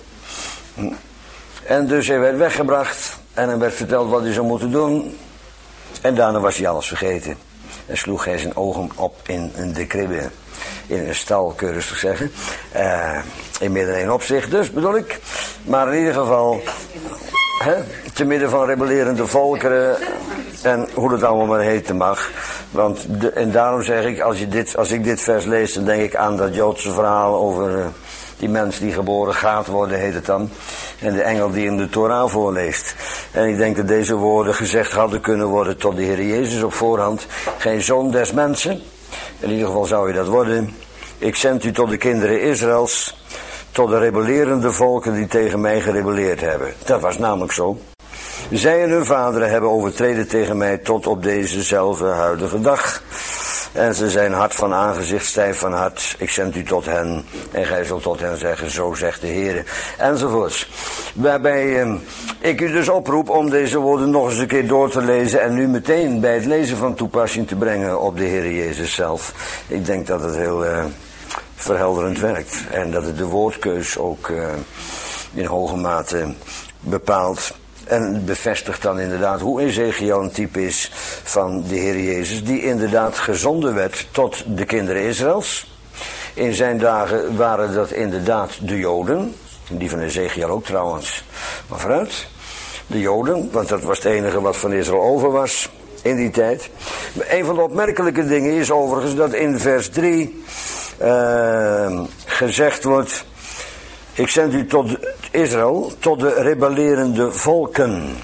En dus hij werd weggebracht en hem werd verteld wat hij zou moeten doen. En daarna was hij alles vergeten. En sloeg hij zijn ogen op in de kribbe. In een stal, kun je rustig zeggen. Uh, in meer dan één opzicht dus, bedoel ik. Maar in ieder geval, hè, te midden van rebellerende volkeren. En hoe het allemaal maar heten mag. Want de, en daarom zeg ik, als, je dit, als ik dit vers lees, dan denk ik aan dat Joodse verhaal over uh, die mens die geboren gaat worden, heet het dan. En de engel die hem de Torah voorleest. En ik denk dat deze woorden gezegd hadden kunnen worden tot de Heer Jezus op voorhand. Geen zoon des mensen. In ieder geval zou je dat worden. Ik zend u tot de kinderen Israëls, tot de rebellerende volken die tegen mij gerebelleerd hebben. Dat was namelijk zo. Zij en hun vaderen hebben overtreden tegen mij tot op dezezelfde huidige dag. En ze zijn hard van aangezicht, stijf van hart. Ik zend u tot hen en gij zult tot hen zeggen, zo zegt de Heer. Enzovoorts. Waarbij eh, ik u dus oproep om deze woorden nog eens een keer door te lezen. En nu meteen bij het lezen van toepassing te brengen op de Heer Jezus zelf. Ik denk dat het heel eh, verhelderend werkt. En dat het de woordkeus ook eh, in hoge mate bepaalt. En bevestigt dan inderdaad hoe Ezekiel een type is van de Heer Jezus, die inderdaad gezonden werd tot de kinderen Israëls. In zijn dagen waren dat inderdaad de Joden, die van Ezekiel ook trouwens, maar vooruit, de Joden, want dat was het enige wat van Israël over was in die tijd. Een van de opmerkelijke dingen is overigens dat in vers drie uh, gezegd wordt, ik zend u tot Israël, tot de rebellerende volken.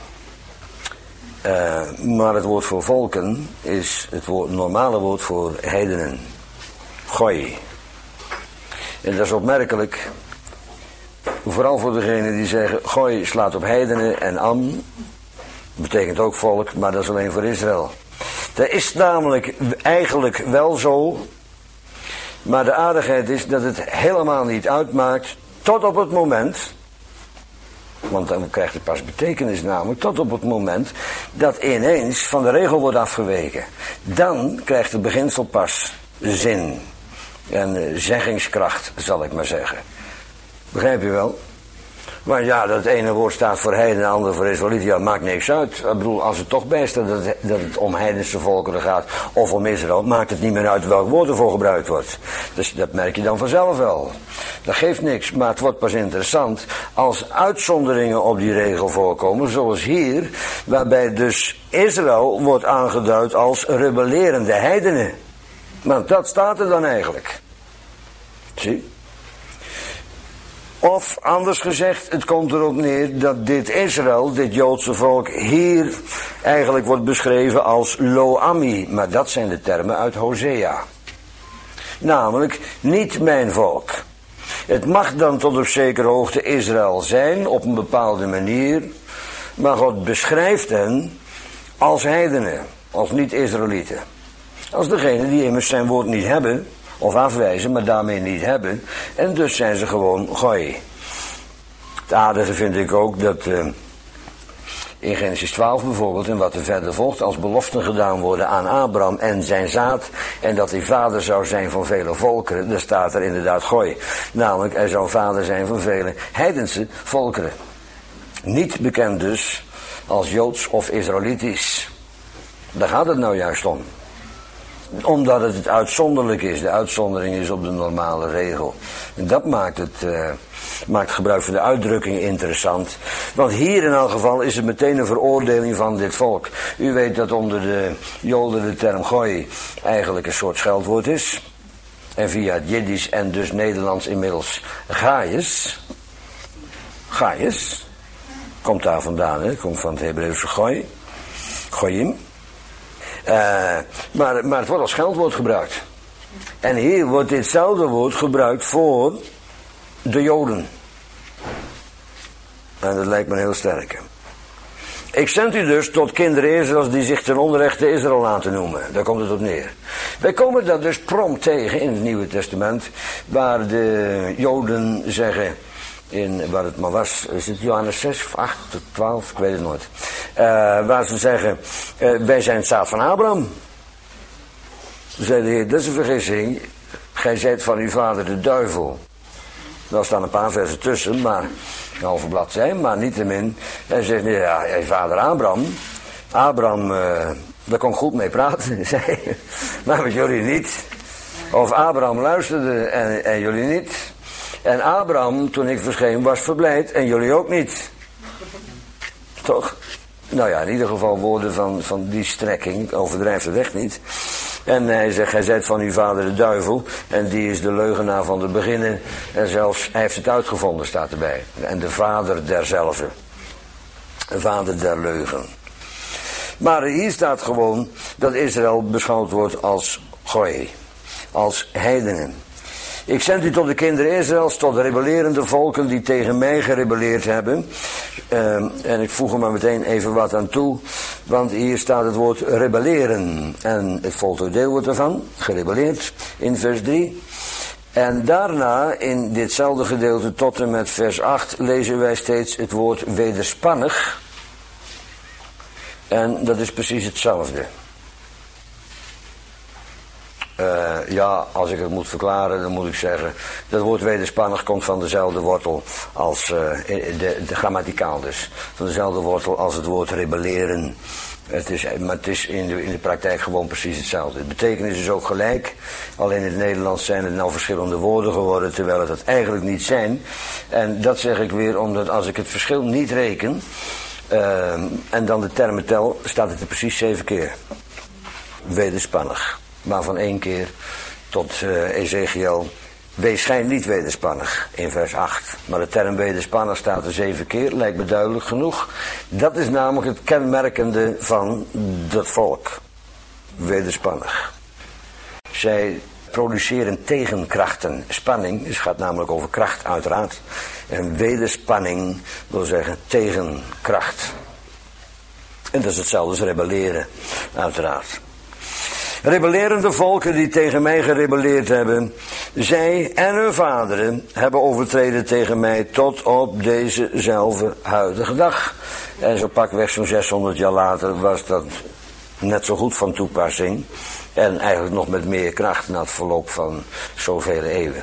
Uh, maar het woord voor volken is het woord, normale woord voor heidenen. Gooi. En dat is opmerkelijk. Vooral voor degenen die zeggen, gooi slaat op heidenen en am. Betekent ook volk, maar dat is alleen voor Israël. Dat is namelijk eigenlijk wel zo. Maar de aardigheid is dat het helemaal niet uitmaakt. Tot op het moment, want dan krijgt het pas betekenis namelijk, tot op het moment dat ineens van de regel wordt afgeweken. Dan krijgt het beginsel pas zin en uh, zeggingskracht, zal ik maar zeggen. Begrijp je wel? Maar ja, dat ene woord staat voor heiden en het andere voor Israëliet, ja, maakt niks uit. Ik bedoel, als het toch bijstaat dat het, dat het om heidense volkeren gaat, of om Israël, maakt het niet meer uit welk woord ervoor gebruikt wordt. Dus dat merk je dan vanzelf wel. Dat geeft niks, maar het wordt pas interessant als uitzonderingen op die regel voorkomen, zoals hier, waarbij dus Israël wordt aangeduid als rebellerende heidenen. Want dat staat er dan eigenlijk. Zie? Of anders gezegd, het komt erop neer dat dit Israël, dit Joodse volk, hier eigenlijk wordt beschreven als Lo-Ami. Maar dat zijn de termen uit Hosea. Namelijk, niet mijn volk. Het mag dan tot op zekere hoogte Israël zijn, op een bepaalde manier. Maar God beschrijft hen als heidenen, als niet-Israëlieten. Als degene die immers zijn woord niet hebben, of afwijzen, maar daarmee niet hebben. En dus zijn ze gewoon gooi. Het aardige vind ik ook dat uh, in Genesis twaalf bijvoorbeeld, en wat er verder volgt, als beloften gedaan worden aan Abraham en zijn zaad, en dat hij vader zou zijn van vele volkeren, dan staat er inderdaad gooi. Namelijk, hij zou vader zijn van vele heidense volkeren. Niet bekend dus als Joods of Israëlitisch. Daar gaat het nou juist om. Omdat het het uitzonderlijk is. De uitzondering is op de normale regel. En dat maakt het, uh, maakt gebruik van de uitdrukking interessant. Want hier in elk geval is het meteen een veroordeling van dit volk. U weet dat onder de Joden de term gooi eigenlijk een soort scheldwoord is. En via het Jiddisch en dus Nederlands inmiddels Gaius. Gaius. Komt daar vandaan, hè? Komt van het Hebreeuwse gooi. Goyim. Uh, maar, maar het wordt als scheldwoord gebruikt. En hier wordt ditzelfde woord gebruikt voor de Joden. En dat lijkt me heel sterk. Ik zend u dus tot kinderen Israëls die zich ten onrechte Israël laten noemen. Daar komt het op neer. Wij komen dat dus prompt tegen in het Nieuwe Testament. Waar de Joden zeggen, in waar het maar was, is het Johannes zes of acht tot twaalf, ik weet het nooit. Uh, waar ze zeggen, uh, wij zijn het zaad van Abraham. Toen zei de Heer, dat is een vergissing, gij zijt van uw vader de duivel. Daar staan een paar versen tussen, maar een halve bladzij, maar niettemin. Hij zegt, nee, ja, je vader Abraham, Abraham, uh, daar kon ik goed mee praten, zei hij, maar met jullie niet. Of Abraham luisterde en, en jullie niet. En Abraham, toen ik verscheen, was verblijd en jullie ook niet. Toch? Nou ja, in ieder geval woorden van, van die strekking, overdrijft het echt niet. En hij zegt, hij zijt van uw vader de duivel. En die is de leugenaar van de beginnen. En zelfs, hij heeft het uitgevonden, staat erbij. En de vader derzelfde. De vader der leugen. Maar hier staat gewoon dat Israël beschouwd wordt als gooi. Als heidenen. Ik zend u tot de kinderen Israëls, tot de rebellerende volken die tegen mij gerebelleerd hebben. Uh, en ik voeg er maar meteen even wat aan toe, want hier staat het woord rebelleren. En het voltooid deelwoord ervan, gerebelleerd, in vers drie. En daarna, in ditzelfde gedeelte tot en met vers acht, lezen wij steeds het woord wederspannig. En dat is precies hetzelfde. Uh, ja, als ik het moet verklaren, dan moet ik zeggen, dat woord wederspannig komt van dezelfde wortel als, uh, de, de grammaticaal dus, van dezelfde wortel als het woord rebelleren. Het is, maar het is in de, in de praktijk gewoon precies hetzelfde. De betekenis is ook gelijk, alleen in het Nederlands zijn het nou verschillende woorden geworden, terwijl het dat eigenlijk niet zijn. En dat zeg ik weer omdat als ik het verschil niet reken, uh, en dan de termen tel, staat het er precies zeven keer. Wederspannig. Maar van één keer tot uh, Ezekiel, wees gij niet wederspannig, in vers acht. Maar de term wederspannig staat er zeven keer, lijkt me duidelijk genoeg. Dat is namelijk het kenmerkende van dat volk. Wederspannig. Zij produceren tegenkrachten. Spanning, het gaat namelijk over kracht uiteraard. En wederspanning wil zeggen tegenkracht. En dat is hetzelfde als rebelleren, uiteraard. Rebellerende volken die tegen mij gerebelleerd hebben, zij en hun vaderen hebben overtreden tegen mij tot op dezezelfde huidige dag. En zo pakweg zo'n zeshonderd jaar later was dat net zo goed van toepassing. En eigenlijk nog met meer kracht na het verloop van zoveel eeuwen.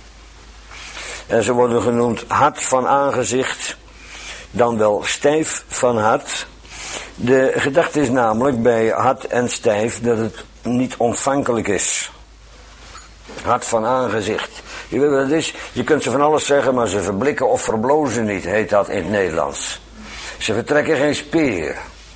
En ze worden genoemd hard van aangezicht, dan wel stijf van hart. De gedachte is namelijk bij hard en stijf dat het niet ontvankelijk is. Hard van aangezicht. Je weet wat het is? Je kunt ze van alles zeggen, maar ze verblikken of verblozen niet, heet dat in het Nederlands. Ze vertrekken geen speer.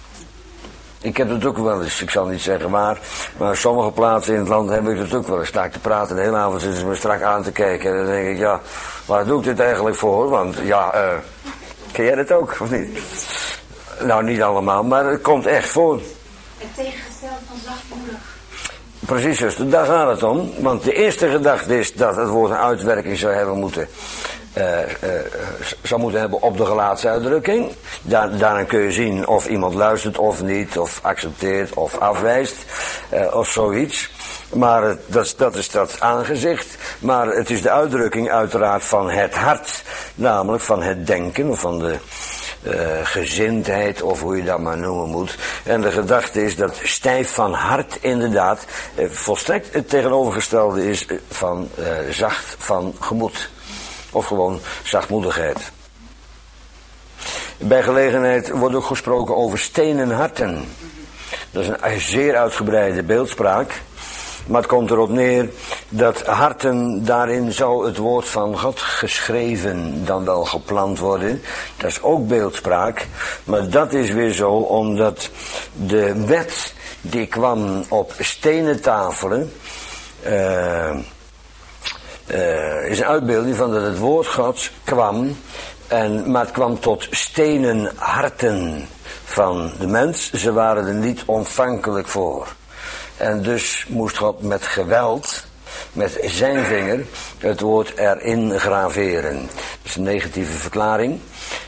Ik heb het ook wel eens, ik zal niet zeggen waar, maar sommige plaatsen in het land heb ik het ook wel eens. Sta ik te praten de hele avond, zitten ze me strak aan te kijken. En dan denk ik, ja, waar doe ik dit eigenlijk voor? Want ja, uh, ken jij dat ook, of niet? Nou, niet allemaal, maar het komt echt voor. Het tegengesteld van zachtmoedig. Precies, zuster, daar gaat het om. Want de eerste gedachte is dat het woord een uitwerking zou hebben moeten, uh, uh, zou moeten hebben op de gelaatsuitdrukking. Daar, daarin kun je zien of iemand luistert of niet, of accepteert of afwijst, uh, of zoiets. Maar uh, dat, dat is dat aangezicht. Maar het is de uitdrukking uiteraard van het hart, namelijk van het denken of van de Uh, gezindheid, of hoe je dat maar noemen moet. En de gedachte is dat stijf van hart inderdaad uh, volstrekt het tegenovergestelde is van uh, zacht van gemoed. Of gewoon zachtmoedigheid. Bij gelegenheid wordt ook gesproken over stenen harten. Dat is een zeer uitgebreide beeldspraak. Maar het komt erop neer dat harten, daarin zou het woord van God geschreven dan wel geplant worden. Dat is ook beeldspraak. Maar dat is weer zo omdat de wet die kwam op stenen tafelen, uh, uh, is een uitbeelding van dat het woord Gods kwam. En, maar het kwam tot stenen harten van de mens. Ze waren er niet ontvankelijk voor. En dus moest God met geweld, met zijn vinger, het woord erin graveren. Dat is een negatieve verklaring.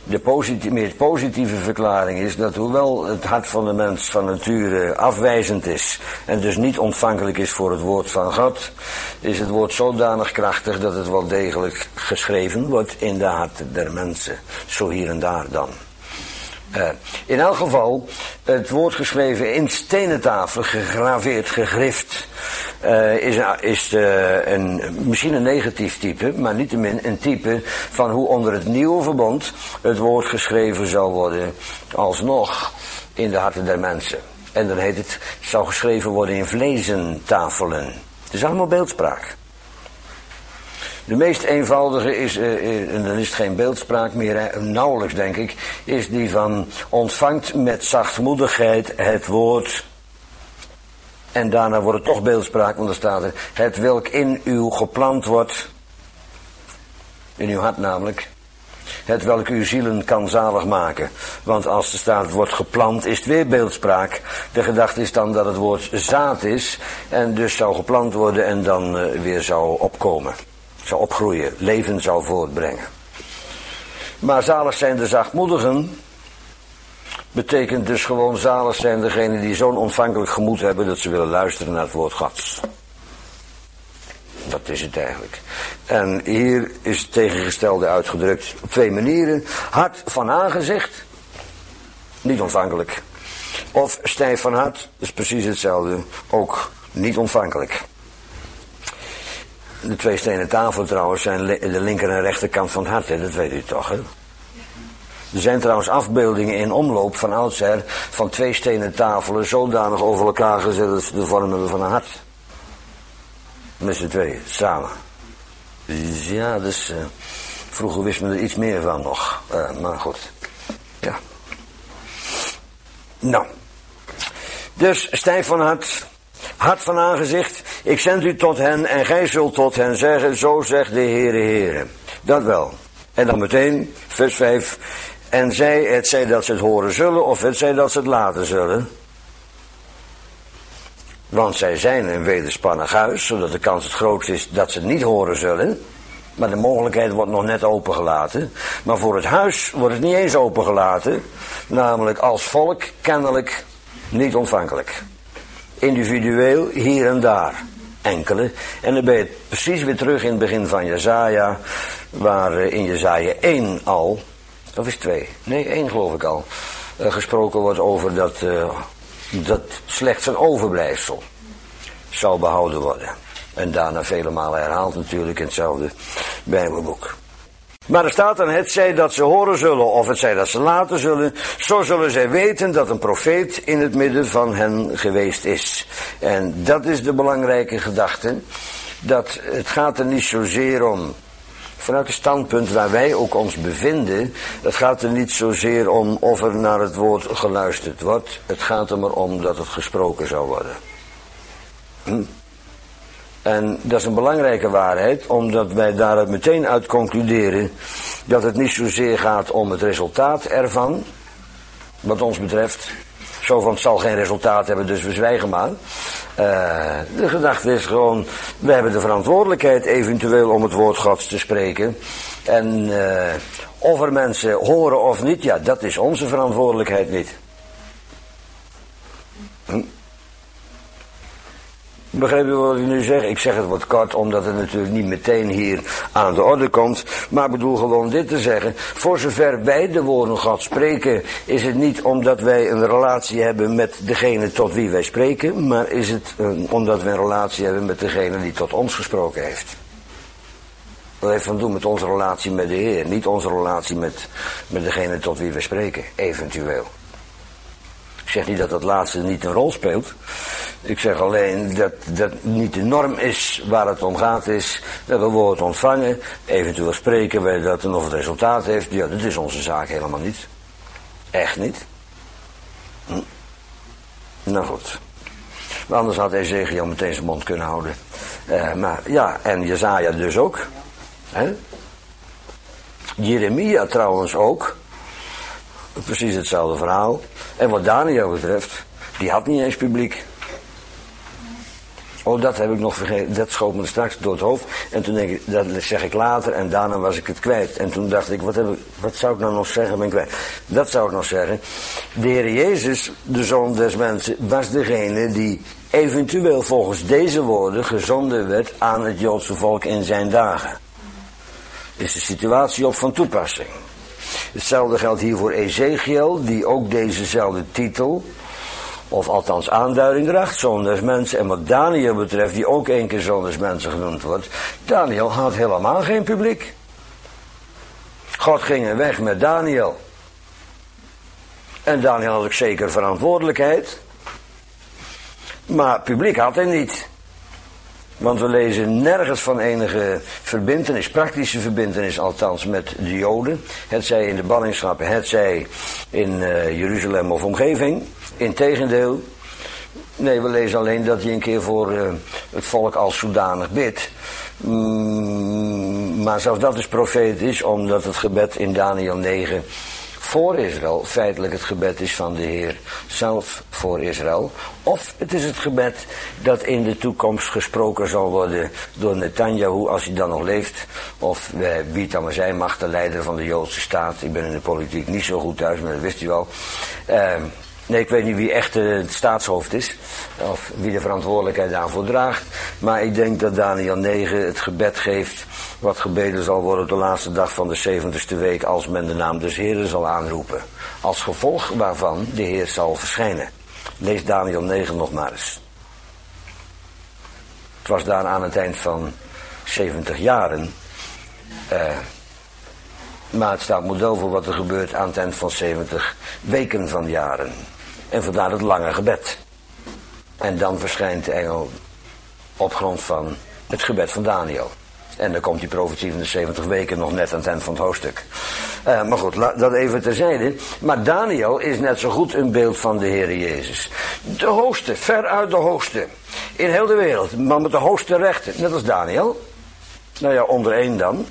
De positieve, meer positieve verklaring is dat hoewel het hart van de mens van nature afwijzend is en dus niet ontvankelijk is voor het woord van God, is het woord zodanig krachtig dat het wel degelijk geschreven wordt in de harten der mensen. Zo hier en daar dan. Uh, in elk geval, het woord geschreven in stenen tafelen, gegraveerd, gegrift, uh, is, is uh, een, misschien een negatief type, maar niettemin een type van hoe onder het nieuwe verbond het woord geschreven zou worden, alsnog in de harten der mensen. En dan heet het, het zou geschreven worden in vlezentafelen. Het is allemaal beeldspraak. De meest eenvoudige is, uh, en dan is het geen beeldspraak meer, uh, nauwelijks denk ik, is die van ontvangt met zachtmoedigheid het woord. En daarna wordt het toch beeldspraak, want er staat er, het welk in u geplant wordt, in uw hart namelijk, het welk uw zielen kan zalig maken. Want als er staat het wordt geplant, is het weer beeldspraak. De gedachte is dan dat het woord zaad is, en dus zou geplant worden en dan uh, weer zou opkomen. Zou opgroeien, leven zou voortbrengen. Maar zalig zijn de zachtmoedigen, betekent dus gewoon zalig zijn degenen die zo'n ontvankelijk gemoed hebben dat ze willen luisteren naar het woord Gods. Dat is het eigenlijk. En hier is het tegengestelde uitgedrukt op twee manieren. Hard van aangezicht, niet ontvankelijk. Of stijf van hart, dat is precies hetzelfde, ook niet ontvankelijk. De twee stenen tafelen trouwens zijn de linker en rechterkant van het hart, hè? Dat weet u toch, hè? Er zijn trouwens afbeeldingen in omloop van oudsher van twee stenen tafelen zodanig over elkaar gezet dat ze de vorm hebben van een hart. Met z'n tweeën, samen. Dus ja, dus uh, vroeger wist men er iets meer van nog, uh, maar goed. Ja. Nou. Dus stijf van hart. Hart van aangezicht, ik zend u tot hen en gij zult tot hen zeggen, zo zegt de Heere Heere. Dat wel. En dan meteen, vers vijf, en zij, het zij dat ze het horen zullen, of het zij dat ze het laten zullen. Want zij zijn een wederspannig huis, zodat de kans het grootst is dat ze het niet horen zullen. Maar de mogelijkheid wordt nog net opengelaten. Maar voor het huis wordt het niet eens opengelaten. Namelijk als volk kennelijk niet ontvankelijk. Individueel hier en daar. Enkele. En dan ben je precies weer terug in het begin van Jesaja. Waar in Jesaja één al. Of is twee? Nee, één geloof ik al. Uh, gesproken wordt over dat, uh, dat slechts een overblijfsel zou behouden worden. En daarna vele malen herhaald natuurlijk in hetzelfde Bijbelboek. Maar er staat dan, het zij dat ze horen zullen, of het zij dat ze laten zullen, zo zullen zij weten dat een profeet in het midden van hen geweest is. En dat is de belangrijke gedachte, dat het gaat er niet zozeer om, vanuit het standpunt waar wij ook ons bevinden, het gaat er niet zozeer om of er naar het woord geluisterd wordt, het gaat er maar om dat het gesproken zou worden. Hm? En dat is een belangrijke waarheid, omdat wij daaruit meteen uit concluderen dat het niet zozeer gaat om het resultaat ervan, wat ons betreft. Zo van, het zal geen resultaat hebben, dus we zwijgen maar. Uh, de gedachte is gewoon, we hebben de verantwoordelijkheid eventueel om het woord Gods te spreken. En uh, of er mensen horen of niet, ja, dat is onze verantwoordelijkheid niet. Hm? Begrijp je wat ik nu zeg? Ik zeg het wat kort, omdat het natuurlijk niet meteen hier aan de orde komt. Maar ik bedoel gewoon dit te zeggen. Voor zover wij de woorden God spreken, is het niet omdat wij een relatie hebben met degene tot wie wij spreken. Maar is het uh, omdat we een relatie hebben met degene die tot ons gesproken heeft. Dat heeft van doen met onze relatie met de Heer. Niet onze relatie met, met degene tot wie wij spreken, eventueel. Ik zeg niet dat dat laatste niet een rol speelt. Ik zeg alleen dat dat niet de norm is waar het om gaat is. We hebben woord ontvangen, eventueel spreken wij dat en of het resultaat heeft. Ja, dat is onze zaak helemaal niet. Echt niet. Hm. Nou goed. Maar anders had Ezekiel meteen zijn mond kunnen houden. Uh, maar ja, en Jesaja dus ook. Hè? Jeremia trouwens ook. Precies hetzelfde verhaal. En wat Daniel betreft, die had niet eens publiek. Oh, dat heb ik nog vergeten. Dat schoot me straks door het hoofd. En toen denk ik, dat zeg ik later. En daarna was ik het kwijt. En toen dacht ik, wat, heb ik, wat zou ik nou nog zeggen? Ben ik kwijt. Dat zou ik nog zeggen. De Heer Jezus, de Zoon des mensen, was degene die eventueel volgens deze woorden gezonden werd aan het Joodse volk in zijn dagen. Is de situatie op van toepassing. Hetzelfde geldt hier voor Ezechiel, die ook dezezelfde titel, of althans aanduiding draagt, Zoon des mensen. En wat Daniel betreft, die ook één keer Zoon des mensen genoemd wordt, Daniel had helemaal geen publiek. God ging er weg met Daniel. En Daniel had ook zeker verantwoordelijkheid. Maar publiek had hij niet. Want we lezen nergens van enige verbintenis, praktische verbintenis althans, met de Joden. Het zij in de ballingschappen, het zij in uh, Jeruzalem of omgeving. Integendeel, nee, we lezen alleen dat hij een keer voor uh, het volk als zodanig bidt. Mm, maar zelfs dat is profetisch, omdat het gebed in Daniel negen voor Israël feitelijk het gebed is van de Heer zelf voor Israël. Of het is het gebed dat in de toekomst gesproken zal worden door Netanyahu als hij dan nog leeft. Of eh, wie het dan maar zijn mag, de leider van de Joodse staat. Ik ben in de politiek niet zo goed thuis, maar dat wist u wel. Uh, Nee, ik weet niet wie echt uh, het staatshoofd is, of wie de verantwoordelijkheid daarvoor draagt. Maar ik denk dat Daniel negen het gebed geeft, wat gebeden zal worden op de laatste dag van de zeventigste week, als men de naam des Heeren zal aanroepen. Als gevolg waarvan de Heer zal verschijnen. Lees Daniel negen nog maar eens. Het was daar aan het eind van zeventig jaren. Uh, maar het staat model voor wat er gebeurt aan het eind van zeventig weken van jaren. En vandaar het lange gebed. En dan verschijnt de engel op grond van het gebed van Daniel. En dan komt die profetie van de zeventig weken nog net aan het eind van het hoofdstuk. Uh, maar goed, dat even terzijde. Maar Daniel is net zo goed een beeld van de Heer Jezus. De hoogste, veruit de hoogste. In heel de wereld, maar met de hoogste rechten. Net als Daniel. Nou ja, onder één dan.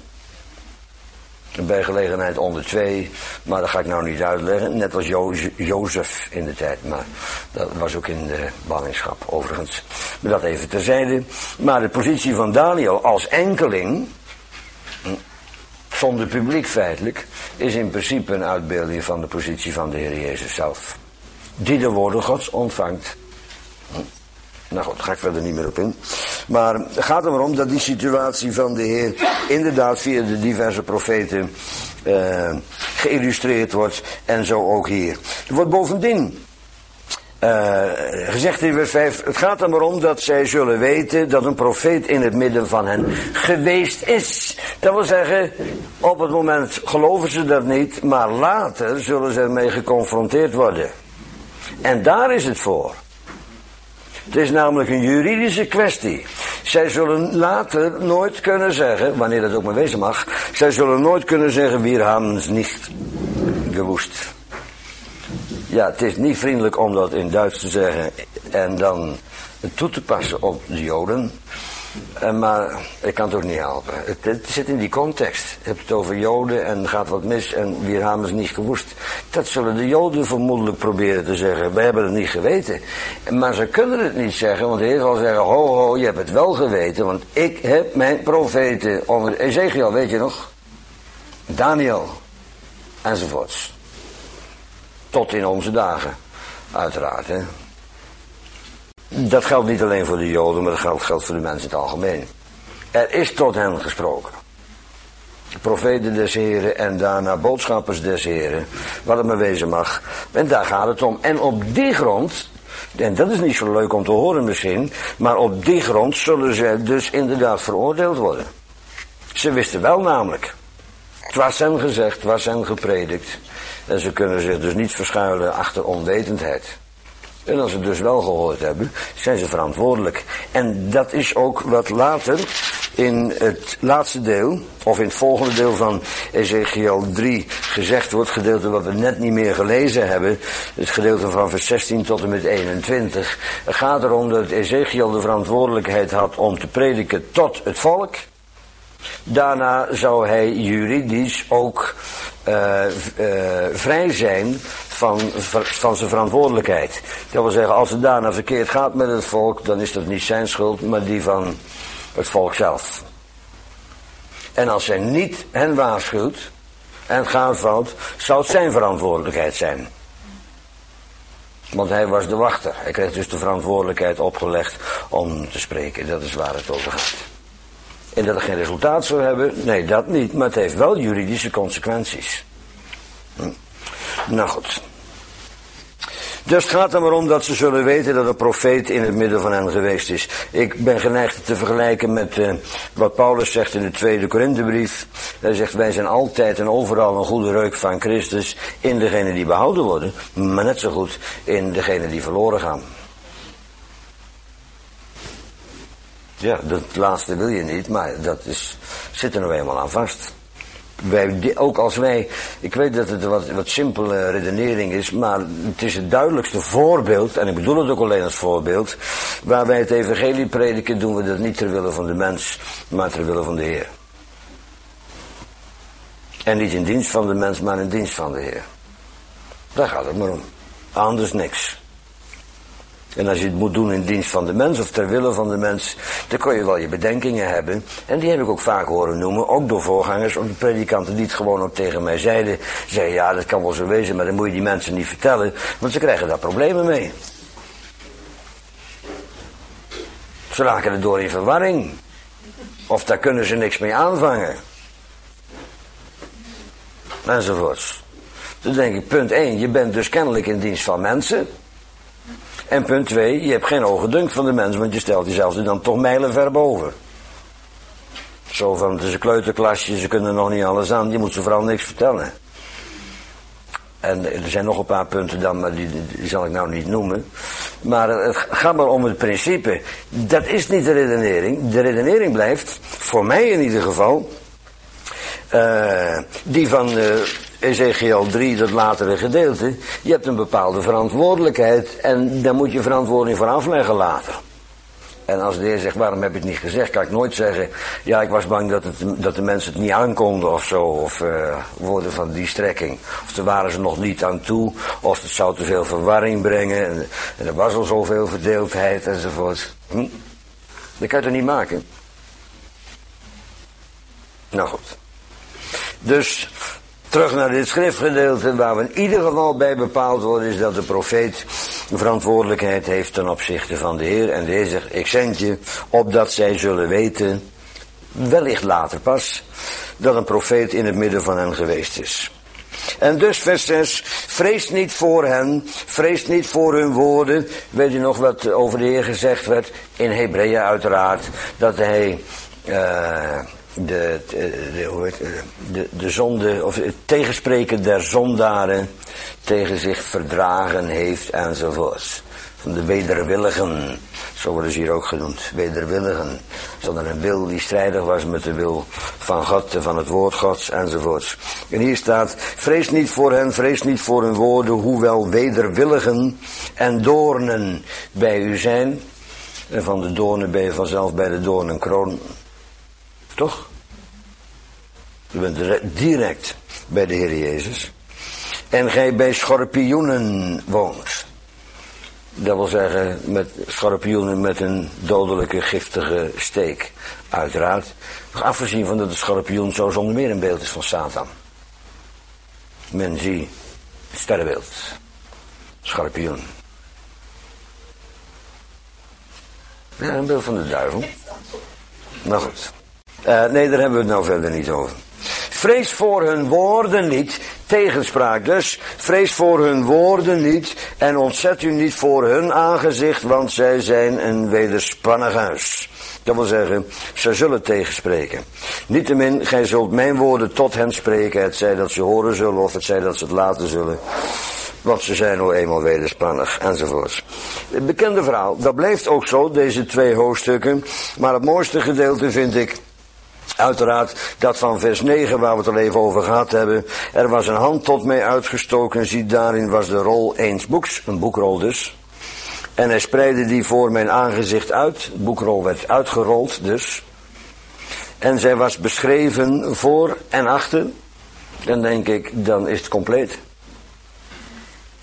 Bij gelegenheid onder twee, maar dat ga ik nou niet uitleggen. Net als jo- Jozef in de tijd, maar dat was ook in de ballingschap overigens. Maar dat even terzijde. Maar de positie van Daniel als enkeling, zonder publiek feitelijk, is in principe een uitbeelding van de positie van de Heer Jezus zelf. Die de woorden Gods ontvangt. Nou goed, daar ga ik verder niet meer op in. Maar het gaat er maar om dat die situatie van de Heer inderdaad via de diverse profeten uh, geïllustreerd wordt. En zo ook hier. Er wordt bovendien uh, gezegd in vers vijf. Het gaat er maar om dat zij zullen weten dat een profeet in het midden van hen geweest is. Dat wil zeggen, op het moment geloven ze dat niet. Maar later zullen ze ermee geconfronteerd worden. En daar is het voor. Het is namelijk een juridische kwestie. Zij zullen later nooit kunnen zeggen, wanneer dat ook maar wezen mag, zij zullen nooit kunnen zeggen, wir haben es nicht gewusst. Ja, het is niet vriendelijk om dat in Duits te zeggen en dan het toe te passen op de Joden. Maar ik kan het ook niet helpen. Het, het zit in die context. Je hebt het over Joden en gaat wat mis en wir haben es nicht gewusst. Dat zullen de Joden vermoedelijk proberen te zeggen. Wij hebben het niet geweten. Maar ze kunnen het niet zeggen, want de Heer zal zeggen, ho ho, je hebt het wel geweten, want ik heb mijn profeten onder Ezechiel, weet je nog? Daniel, enzovoorts. Tot in onze dagen, uiteraard, hè. Dat geldt niet alleen voor de Joden, maar dat geldt, geldt voor de mensen in het algemeen. Er is tot hen gesproken. Profeten des Heren en daarna boodschappers des Heren. Wat het maar wezen mag. En daar gaat het om. En op die grond, en dat is niet zo leuk om te horen misschien, maar op die grond zullen ze dus inderdaad veroordeeld worden. Ze wisten wel namelijk. Het was hen gezegd, het was hen gepredikt. En ze kunnen zich dus niet verschuilen achter onwetendheid. En als ze het dus wel gehoord hebben, zijn ze verantwoordelijk. En dat is ook wat later in het laatste deel, of in het volgende deel van Ezechiel drie gezegd wordt, gedeelte wat we net niet meer gelezen hebben, het gedeelte van vers zestien tot en met eenentwintig. Het gaat erom dat Ezechiel de verantwoordelijkheid had om te prediken tot het volk. Daarna zou hij juridisch ook uh, uh, vrij zijn van, van zijn verantwoordelijkheid. Dat wil zeggen, als het daarna verkeerd gaat met het volk, dan is dat niet zijn schuld, maar die van het volk zelf. En als hij niet hen waarschuwt en het gaat fout, zou het zijn verantwoordelijkheid zijn. Want hij was de wachter. Hij kreeg dus de verantwoordelijkheid opgelegd om te spreken. Dat is waar het over gaat. En dat het geen resultaat zou hebben, nee, dat niet. Maar het heeft wel juridische consequenties. Hm. Nou goed. Dus het gaat er maar om dat ze zullen weten dat een profeet in het midden van hen geweest is. Ik ben geneigd het te vergelijken met uh, wat Paulus zegt in de tweede Korinthebrief. Hij zegt, wij zijn altijd en overal een goede reuk van Christus in degenen die behouden worden, maar net zo goed in degenen die verloren gaan. Ja, dat laatste wil je niet, maar dat is, zit er nou eenmaal aan vast. Wij, ook als wij, ik weet dat het een wat, wat simpele redenering is, maar het is het duidelijkste voorbeeld, en ik bedoel het ook alleen als voorbeeld, waar wij het evangelie prediken, doen we dat niet ter wille van de mens, maar ter wille van de Heer. En niet in dienst van de mens, maar in dienst van de Heer. Daar gaat het maar om. Anders niks. En als je het moet doen in dienst van de mens of ter wille van de mens, dan kun je wel je bedenkingen hebben. En die heb ik ook vaak horen noemen, ook door voorgangers, of de predikanten die het gewoon ook tegen mij zeiden. Zeiden, ja, dat kan wel zo wezen, maar dan moet je die mensen niet vertellen, want ze krijgen daar problemen mee. Ze raken erdoor in verwarring. Of daar kunnen ze niks mee aanvangen. Enzovoorts. Dan denk ik, punt één, je bent dus kennelijk in dienst van mensen. En punt twee, je hebt geen ogendunk van de mens, want je stelt jezelf er dan toch mijlenver boven. Zo van, het is een kleuterklasje, ze kunnen nog niet alles aan, je moet ze vooral niks vertellen. En er zijn nog een paar punten dan, maar die, die zal ik nou niet noemen. Maar het gaat maar om het principe. Dat is niet de redenering. De redenering blijft, voor mij in ieder geval, uh, die van uh, Ezekiel drie, dat latere gedeelte. Je hebt een bepaalde verantwoordelijkheid en daar moet je verantwoording voor afleggen later. En als de Heer zegt, waarom heb je het niet gezegd, kan ik nooit zeggen, ja, ik was bang dat, het, dat de mensen het niet aankonden of zo, of uh, woorden van die strekking. Of daar waren ze nog niet aan toe, of het zou te veel verwarring brengen, en, en er was al zoveel verdeeldheid enzovoort. Hm? Dat kan je toch niet maken? Nou goed. Dus, terug naar dit schriftgedeelte, waar we in ieder geval bij bepaald worden, is dat de profeet verantwoordelijkheid heeft ten opzichte van de Heer. En de Heer zegt, ik zend je, opdat zij zullen weten, wellicht later pas, dat een profeet in het midden van hen geweest is. En dus vers zes, vrees niet voor hen, vrees niet voor hun woorden. Weet u nog wat over de Heer gezegd werd? In Hebreeën uiteraard, dat hij Uh, De, de, de, hoe heet, de, de zonde, of het tegenspreken der zondaren tegen zich verdragen heeft enzovoorts. Van de wederwilligen, zo worden ze hier ook genoemd, wederwilligen. Zonder een wil die strijdig was met de wil van God, van het woord Gods enzovoorts. En hier staat, vrees niet voor hen, vrees niet voor hun woorden, hoewel wederwilligen en doornen bij u zijn. En van de doornen ben je vanzelf bij de doornenkroon. Toch? Je bent direct bij de Heer Jezus. En gij bij schorpioenen woont. Dat wil zeggen, met schorpioenen met een dodelijke, giftige steek. Uiteraard. Nog afgezien van dat de schorpioen zo zonder meer een beeld is van Satan. Men zie het sterrenbeeld. Schorpioen. Ja, een beeld van de duivel. Nou goed. Uh, nee, daar hebben we het nou verder niet over. Vrees voor hun woorden niet, tegenspraak dus, vrees voor hun woorden niet en ontzet u niet voor hun aangezicht, want zij zijn een wederspannig huis. Dat wil zeggen, zij zullen tegenspreken. Niettemin, gij zult mijn woorden tot hen spreken, het zij dat ze horen zullen of het zij dat ze het laten zullen. Want ze zijn nou eenmaal wederspannig, enzovoorts. Het bekende verhaal, dat blijft ook zo, deze twee hoofdstukken, maar het mooiste gedeelte vind ik uiteraard dat van vers negen, waar we het al even over gehad hebben. Er was een hand tot mij uitgestoken, zie daarin was de rol eens boeks, een boekrol dus. En hij spreidde die voor mijn aangezicht uit, de boekrol werd uitgerold dus. En zij was beschreven voor en achter. Dan denk ik, dan is het compleet.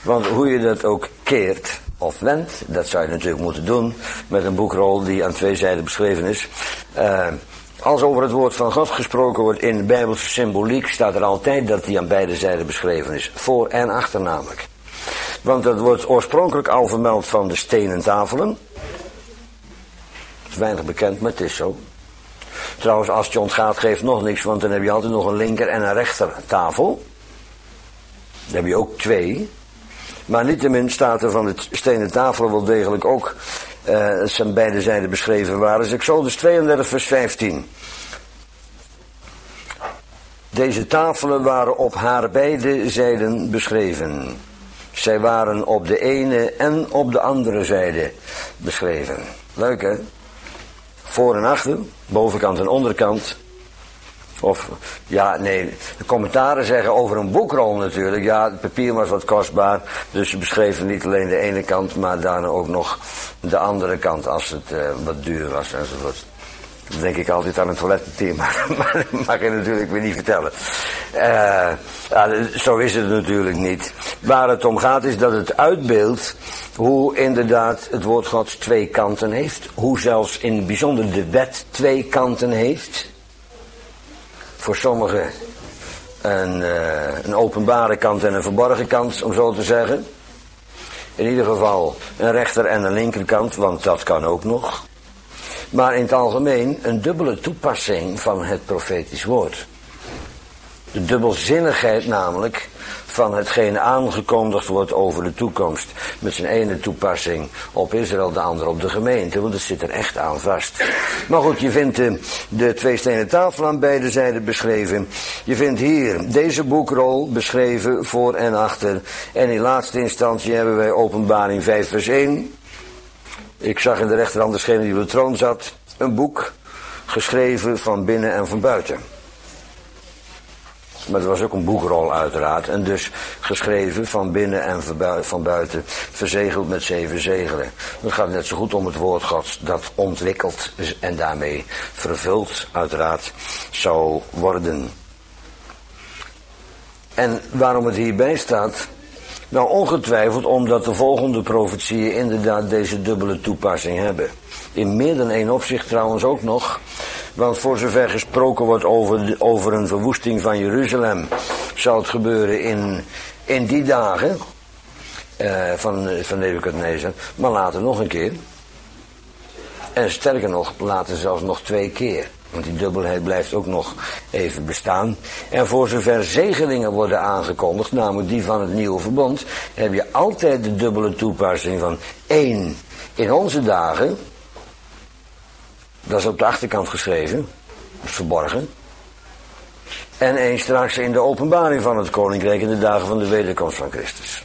Want hoe je dat ook keert of wendt, dat zou je natuurlijk moeten doen met een boekrol die aan twee zijden beschreven is. Uh, als over het woord van God gesproken wordt in de Bijbelse symboliek, staat er altijd dat die aan beide zijden beschreven is. Voor en achter namelijk. Want dat wordt oorspronkelijk al vermeld van de stenen tafelen. Dat is weinig bekend, maar het is zo. Trouwens, als het je ontgaat, geeft nog niks, want dan heb je altijd nog een linker en een rechter tafel. Dan heb je ook twee. Maar niettemin staat er van de stenen tafelen wel degelijk ook, uh, dat zijn beide zijden beschreven waren. Dus Exodus tweeëndertig vers vijftien. Deze tafelen waren op haar beide zijden beschreven. Zij waren op de ene en op de andere zijde beschreven. Leuk hè? Voor en achter, bovenkant en onderkant. Of, ja, nee, de commentaren zeggen over een boekrol natuurlijk. Ja, het papier was wat kostbaar, dus ze beschreven niet alleen de ene kant, maar daarna ook nog de andere kant als het uh, wat duur was enzovoort. Dan denk ik altijd aan een toiletpapier, maar dat mag je natuurlijk weer niet vertellen. Uh, ja, zo is het natuurlijk niet. Waar het om gaat is dat het uitbeeldt hoe inderdaad het woord Gods twee kanten heeft. Hoe zelfs in het bijzonder de wet twee kanten heeft. Voor sommigen een, uh, een openbare kant en een verborgen kant, om zo te zeggen. In ieder geval een rechter en een linkerkant, want dat kan ook nog. Maar in het algemeen een dubbele toepassing van het profetisch woord. De dubbelzinnigheid namelijk van hetgeen aangekondigd wordt over de toekomst. Met zijn ene toepassing op Israël, de andere op de gemeente. Want het zit er echt aan vast. Maar goed, je vindt de, de twee stenen tafel aan beide zijden beschreven. Je vindt hier deze boekrol beschreven voor en achter. En in laatste instantie hebben wij Openbaring vijf vers één. Ik zag in de rechterhand degene die op de troon zat. Een boek geschreven van binnen en van buiten. Maar het was ook een boekrol uiteraard. En dus geschreven van binnen en van buiten. Verzegeld met zeven zegelen. Het gaat net zo goed om het woord Gods dat ontwikkeld en daarmee vervuld uiteraard zou worden. En waarom het hierbij staat? Nou, ongetwijfeld omdat de volgende profetieën inderdaad deze dubbele toepassing hebben. In meer dan één opzicht trouwens ook nog. Want voor zover gesproken wordt over, de, over een verwoesting van Jeruzalem, zal het gebeuren in, in die dagen uh, van, van Nebukadnezar, maar later nog een keer. En sterker nog, later zelfs nog twee keer. Want die dubbelheid blijft ook nog even bestaan. En voor zover zegelingen worden aangekondigd, namelijk die van het nieuwe verbond, heb je altijd de dubbele toepassing van één in onze dagen. Dat is op de achterkant geschreven, dat is verborgen. En één straks in de openbaring van het koninkrijk in de dagen van de wederkomst van Christus.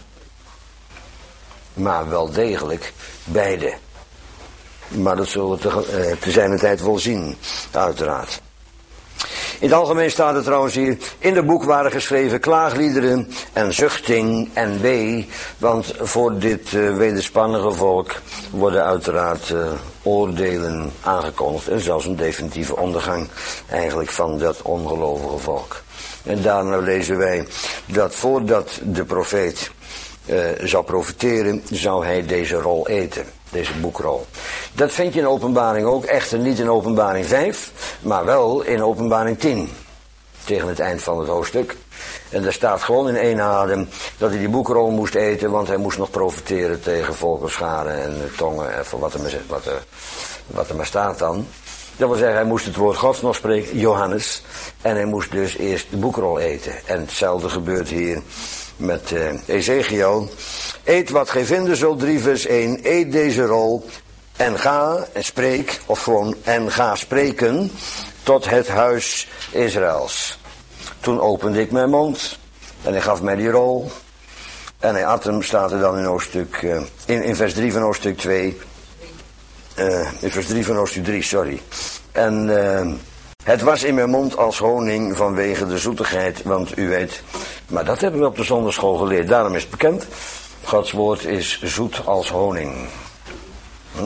Maar wel degelijk beide. Maar dat zullen we te, te zijner tijd wel zien, uiteraard. In het algemeen staat er trouwens hier, in het boek waren geschreven klaagliederen en zuchting en wee, want voor dit uh, wederspannige volk worden uiteraard uh, oordelen aangekondigd en zelfs een definitieve ondergang eigenlijk van dat ongelovige volk. En daarna lezen wij dat voordat de profeet uh, zou profeteren, zou hij deze rol eten. Deze boekrol. Dat vind je in Openbaring ook, echter niet in Openbaring vijf, maar wel in Openbaring tien. Tegen het eind van het hoofdstuk. En daar staat gewoon in één adem dat hij die boekrol moest eten, want hij moest nog profiteren tegen volkenscharen en tongen en voor wat er maar, wat er, wat er maar staat dan. Dat wil zeggen, hij moest het woord Gods nog spreken, Johannes, en hij moest dus eerst de boekrol eten. En hetzelfde gebeurt hier met uh, Ezekiel. Eet wat gij vinden zult, drie vers één. Eet deze rol en ga en spreek, of gewoon en ga spreken tot het huis Israëls. Toen opende ik mijn mond en hij gaf mij die rol. En hij at hem, staat er dan in hoofdstuk, uh, in, in vers drie van hoofdstuk twee. Uh, in vers drie van hoofdstuk drie, sorry. En uh, het was in mijn mond als honing vanwege de zoetigheid, want u weet. Maar dat hebben we op de zondagschool geleerd, daarom is het bekend. Gods woord is zoet als honing. Hm?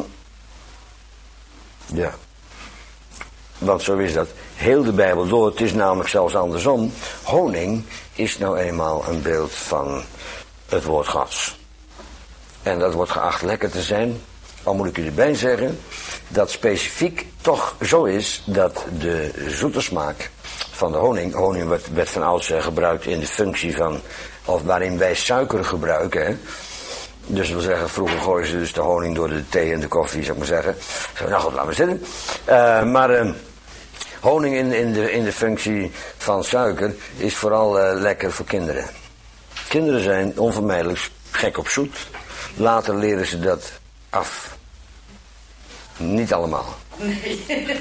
Ja. Want zo is dat. Heel de Bijbel door, het is namelijk zelfs andersom. Honing is nou eenmaal een beeld van het woord Gods. En dat wordt geacht lekker te zijn. Al moet ik u erbij zeggen dat specifiek toch zo is dat de zoete smaak van de honing, honing werd, werd van oudsher gebruikt in de functie van, of waarin wij suiker gebruiken. Hè? Dus dat wil zeggen, vroeger gooien ze dus de honing door de thee en de koffie, zou ik maar zeggen. Zo, nou goed, laten we zitten. Uh, maar uh, honing in, in, de, in de functie van suiker is vooral uh, lekker voor kinderen. Kinderen zijn onvermijdelijk gek op zoet. Later leren ze dat af. Niet allemaal. Nee.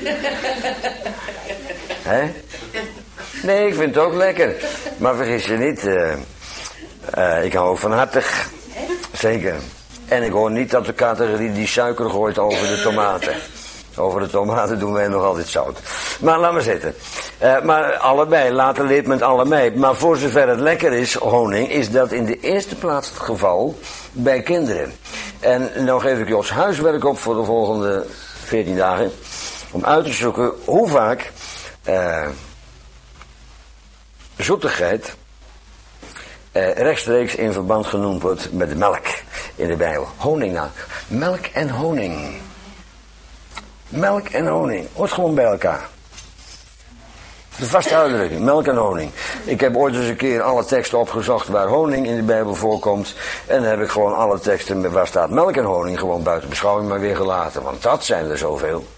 Hè? Nee, ik vind het ook lekker. Maar vergis je niet, uh, uh, ik hou ook van hartig. Zeker. En ik hoor niet dat de categorie die suiker gooit over de tomaten. Over de tomaten doen wij nog altijd zout. Maar laat maar zitten. Uh, maar allebei, later leert men het allebei. Maar voor zover het lekker is, honing, is dat in de eerste plaats het geval bij kinderen. En nou geef ik je als huiswerk op voor de volgende veertien dagen. Om uit te zoeken hoe vaak uh, zoetigheid uh, rechtstreeks in verband genoemd wordt met de melk in de Bijbel. Honing nou. Melk en honing. Melk en honing. Hoort gewoon bij elkaar. De vaste uitdrukking. Melk en honing. Ik heb ooit eens een keer alle teksten opgezocht waar honing in de Bijbel voorkomt. En dan heb ik gewoon alle teksten waar staat melk en honing gewoon buiten beschouwing maar weer gelaten. Want dat zijn er zoveel.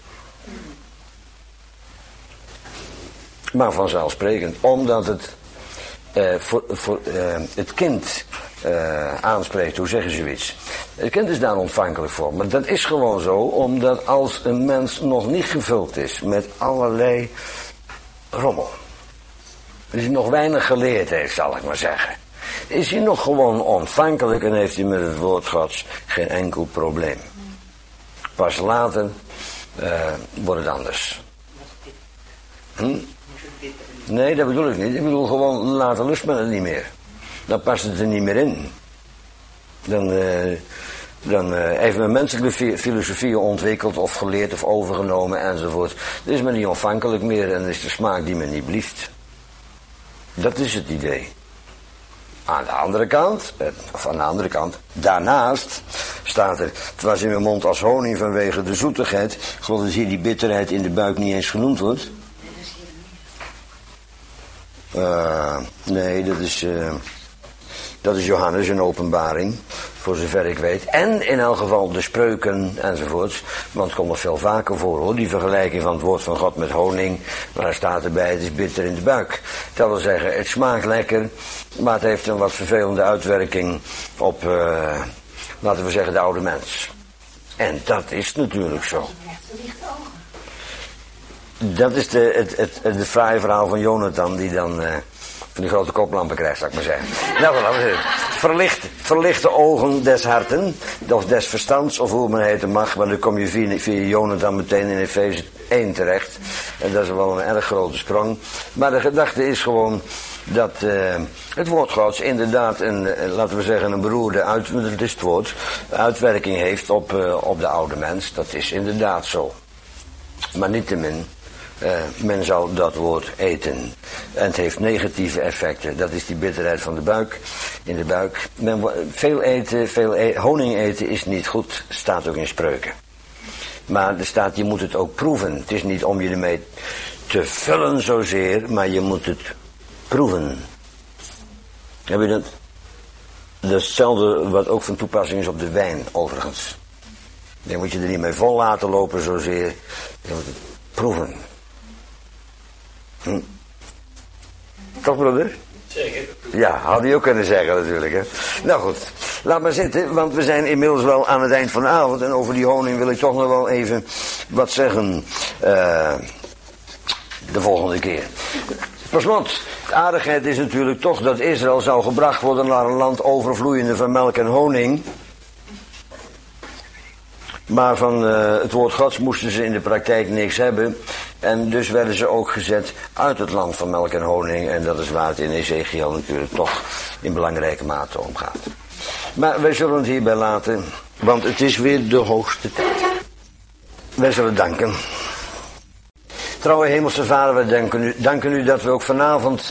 Maar vanzelfsprekend. Omdat het uh, voor, voor, uh, het kind uh, aanspreekt. Hoe zeggen ze zoiets? Het kind is daar ontvankelijk voor. Maar dat is gewoon zo. Omdat als een mens nog niet gevuld is met allerlei rommel. Dus hij nog weinig geleerd heeft, zal ik maar zeggen. Is hij nog gewoon ontvankelijk en heeft hij met het woord Gods geen enkel probleem. Pas later uh, wordt het anders. Hm? Nee, dat bedoel ik niet. Ik bedoel gewoon, later lust men het niet meer. Dan past het er niet meer in. Dan, uh, dan uh, heeft men menselijke filosofieën ontwikkeld of geleerd of overgenomen enzovoort. Dan is men niet ontvankelijk meer en is de smaak die men niet blieft. Dat is het idee. Aan de andere kant, of aan de andere kant, daarnaast staat er, het was in mijn mond als honing vanwege de zoetigheid. Ik geloof dat hier die bitterheid in de buik niet eens genoemd wordt. Uh, nee, dat is, uh, dat is Johannes in Openbaring, voor zover ik weet. En in elk geval de spreuken enzovoorts, want het komt nog veel vaker voor hoor, die vergelijking van het woord van God met honing. Maar er staat erbij, het is bitter in de buik. Dat wil zeggen, het smaakt lekker, maar het heeft een wat vervelende uitwerking op, uh, laten we zeggen, de oude mens. En dat is natuurlijk zo. Dat is de, het, het, het, het fraaie verhaal van Jonathan, die dan uh, van die grote koplampen krijgt, zal ik maar zeggen. Nou, laten we zeggen. Verlicht, verlichte ogen des harten, of des verstands, of hoe men heten mag, maar dan kom je via, via Jonathan meteen in Efeze één terecht. En dat is wel een erg grote sprong. Maar de gedachte is gewoon dat uh, het woord Gods inderdaad een, uh, laten we zeggen, een beroerde uit, het is het woord, uitwerking heeft op, uh, op de oude mens. Dat is inderdaad zo. Maar niettemin. Uh, men zal dat woord eten. En het heeft negatieve effecten. Dat is die bitterheid van de buik. In de buik. Men, veel eten, veel e- honing eten is niet goed. Staat ook in spreuken. Maar er staat, je moet het ook proeven. Het is niet om je ermee te vullen zozeer, maar je moet het proeven. Heb je dat? Dat is hetzelfde wat ook van toepassing is op de wijn, overigens. Dan moet je er niet mee vol laten lopen zozeer. Je moet het proeven. Hm. Toch, broeder? Zeker. Ja, had hij ook kunnen zeggen natuurlijk. Hè? Nou goed, laat maar zitten, want we zijn inmiddels wel aan het eind van de avond. En over die honing wil ik toch nog wel even wat zeggen uh, de volgende keer. Per slot, de aardigheid is natuurlijk toch dat Israël zou gebracht worden naar een land overvloeiende van melk en honing. Maar van uh, het woord Gods moesten ze in de praktijk niks hebben. En dus werden ze ook gezet uit het land van melk en honing. En dat is waar het in Ezekiel natuurlijk toch in belangrijke mate om gaat. Maar wij zullen het hierbij laten, want het is weer de hoogste tijd. Wij zullen danken. Trouwe Hemelse Vader, wij danken u, danken u dat we ook vanavond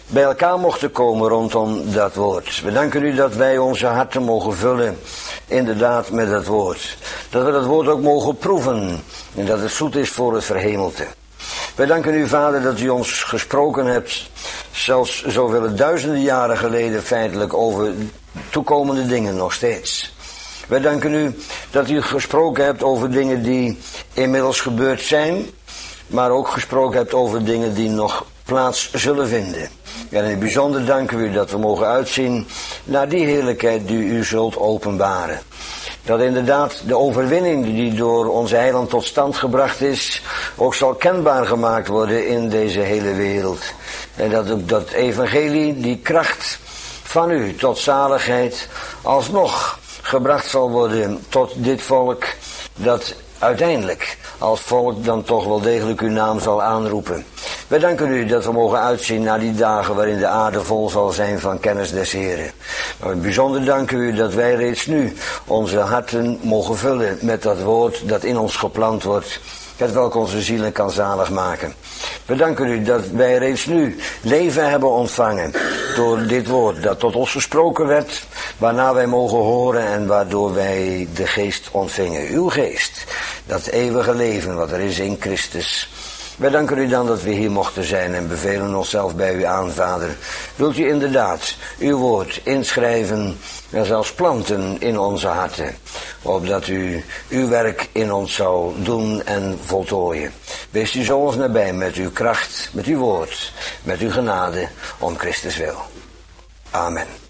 bij elkaar mochten komen rondom dat woord. We danken u dat wij onze harten mogen vullen, inderdaad, met dat woord. Dat we dat woord ook mogen proeven en dat het zoet is voor het verhemelte. Wij danken u, Vader, dat u ons gesproken hebt, zelfs zoveel duizenden jaren geleden feitelijk, over toekomende dingen nog steeds. Wij danken u dat u gesproken hebt over dingen die inmiddels gebeurd zijn, maar ook gesproken hebt over dingen die nog plaats zullen vinden. En in het bijzonder danken we u dat we mogen uitzien naar die heerlijkheid die u zult openbaren. Dat inderdaad de overwinning die door onze heiland tot stand gebracht is, ook zal kenbaar gemaakt worden in deze hele wereld. En dat ook dat evangelie, die kracht van u tot zaligheid, alsnog gebracht zal worden tot dit volk, dat uiteindelijk als volk dan toch wel degelijk uw naam zal aanroepen. Wij danken u dat we mogen uitzien naar die dagen waarin de aarde vol zal zijn van kennis des Heren. Maar in het bijzonder danken u dat wij reeds nu onze harten mogen vullen met dat woord dat in ons geplant wordt, het welk onze zielen kan zalig maken. We danken u dat wij reeds nu leven hebben ontvangen door dit woord dat tot ons gesproken werd, waarna wij mogen horen en waardoor wij de geest ontvingen. Uw geest, dat eeuwige leven wat er is in Christus. Wij danken u dan dat we hier mochten zijn en bevelen onszelf bij u aan, Vader. Wilt u inderdaad uw woord inschrijven en zelfs planten in onze harten, opdat u uw werk in ons zou doen en voltooien. Wees u zo ons nabij met uw kracht, met uw woord, met uw genade, om Christus wil. Amen.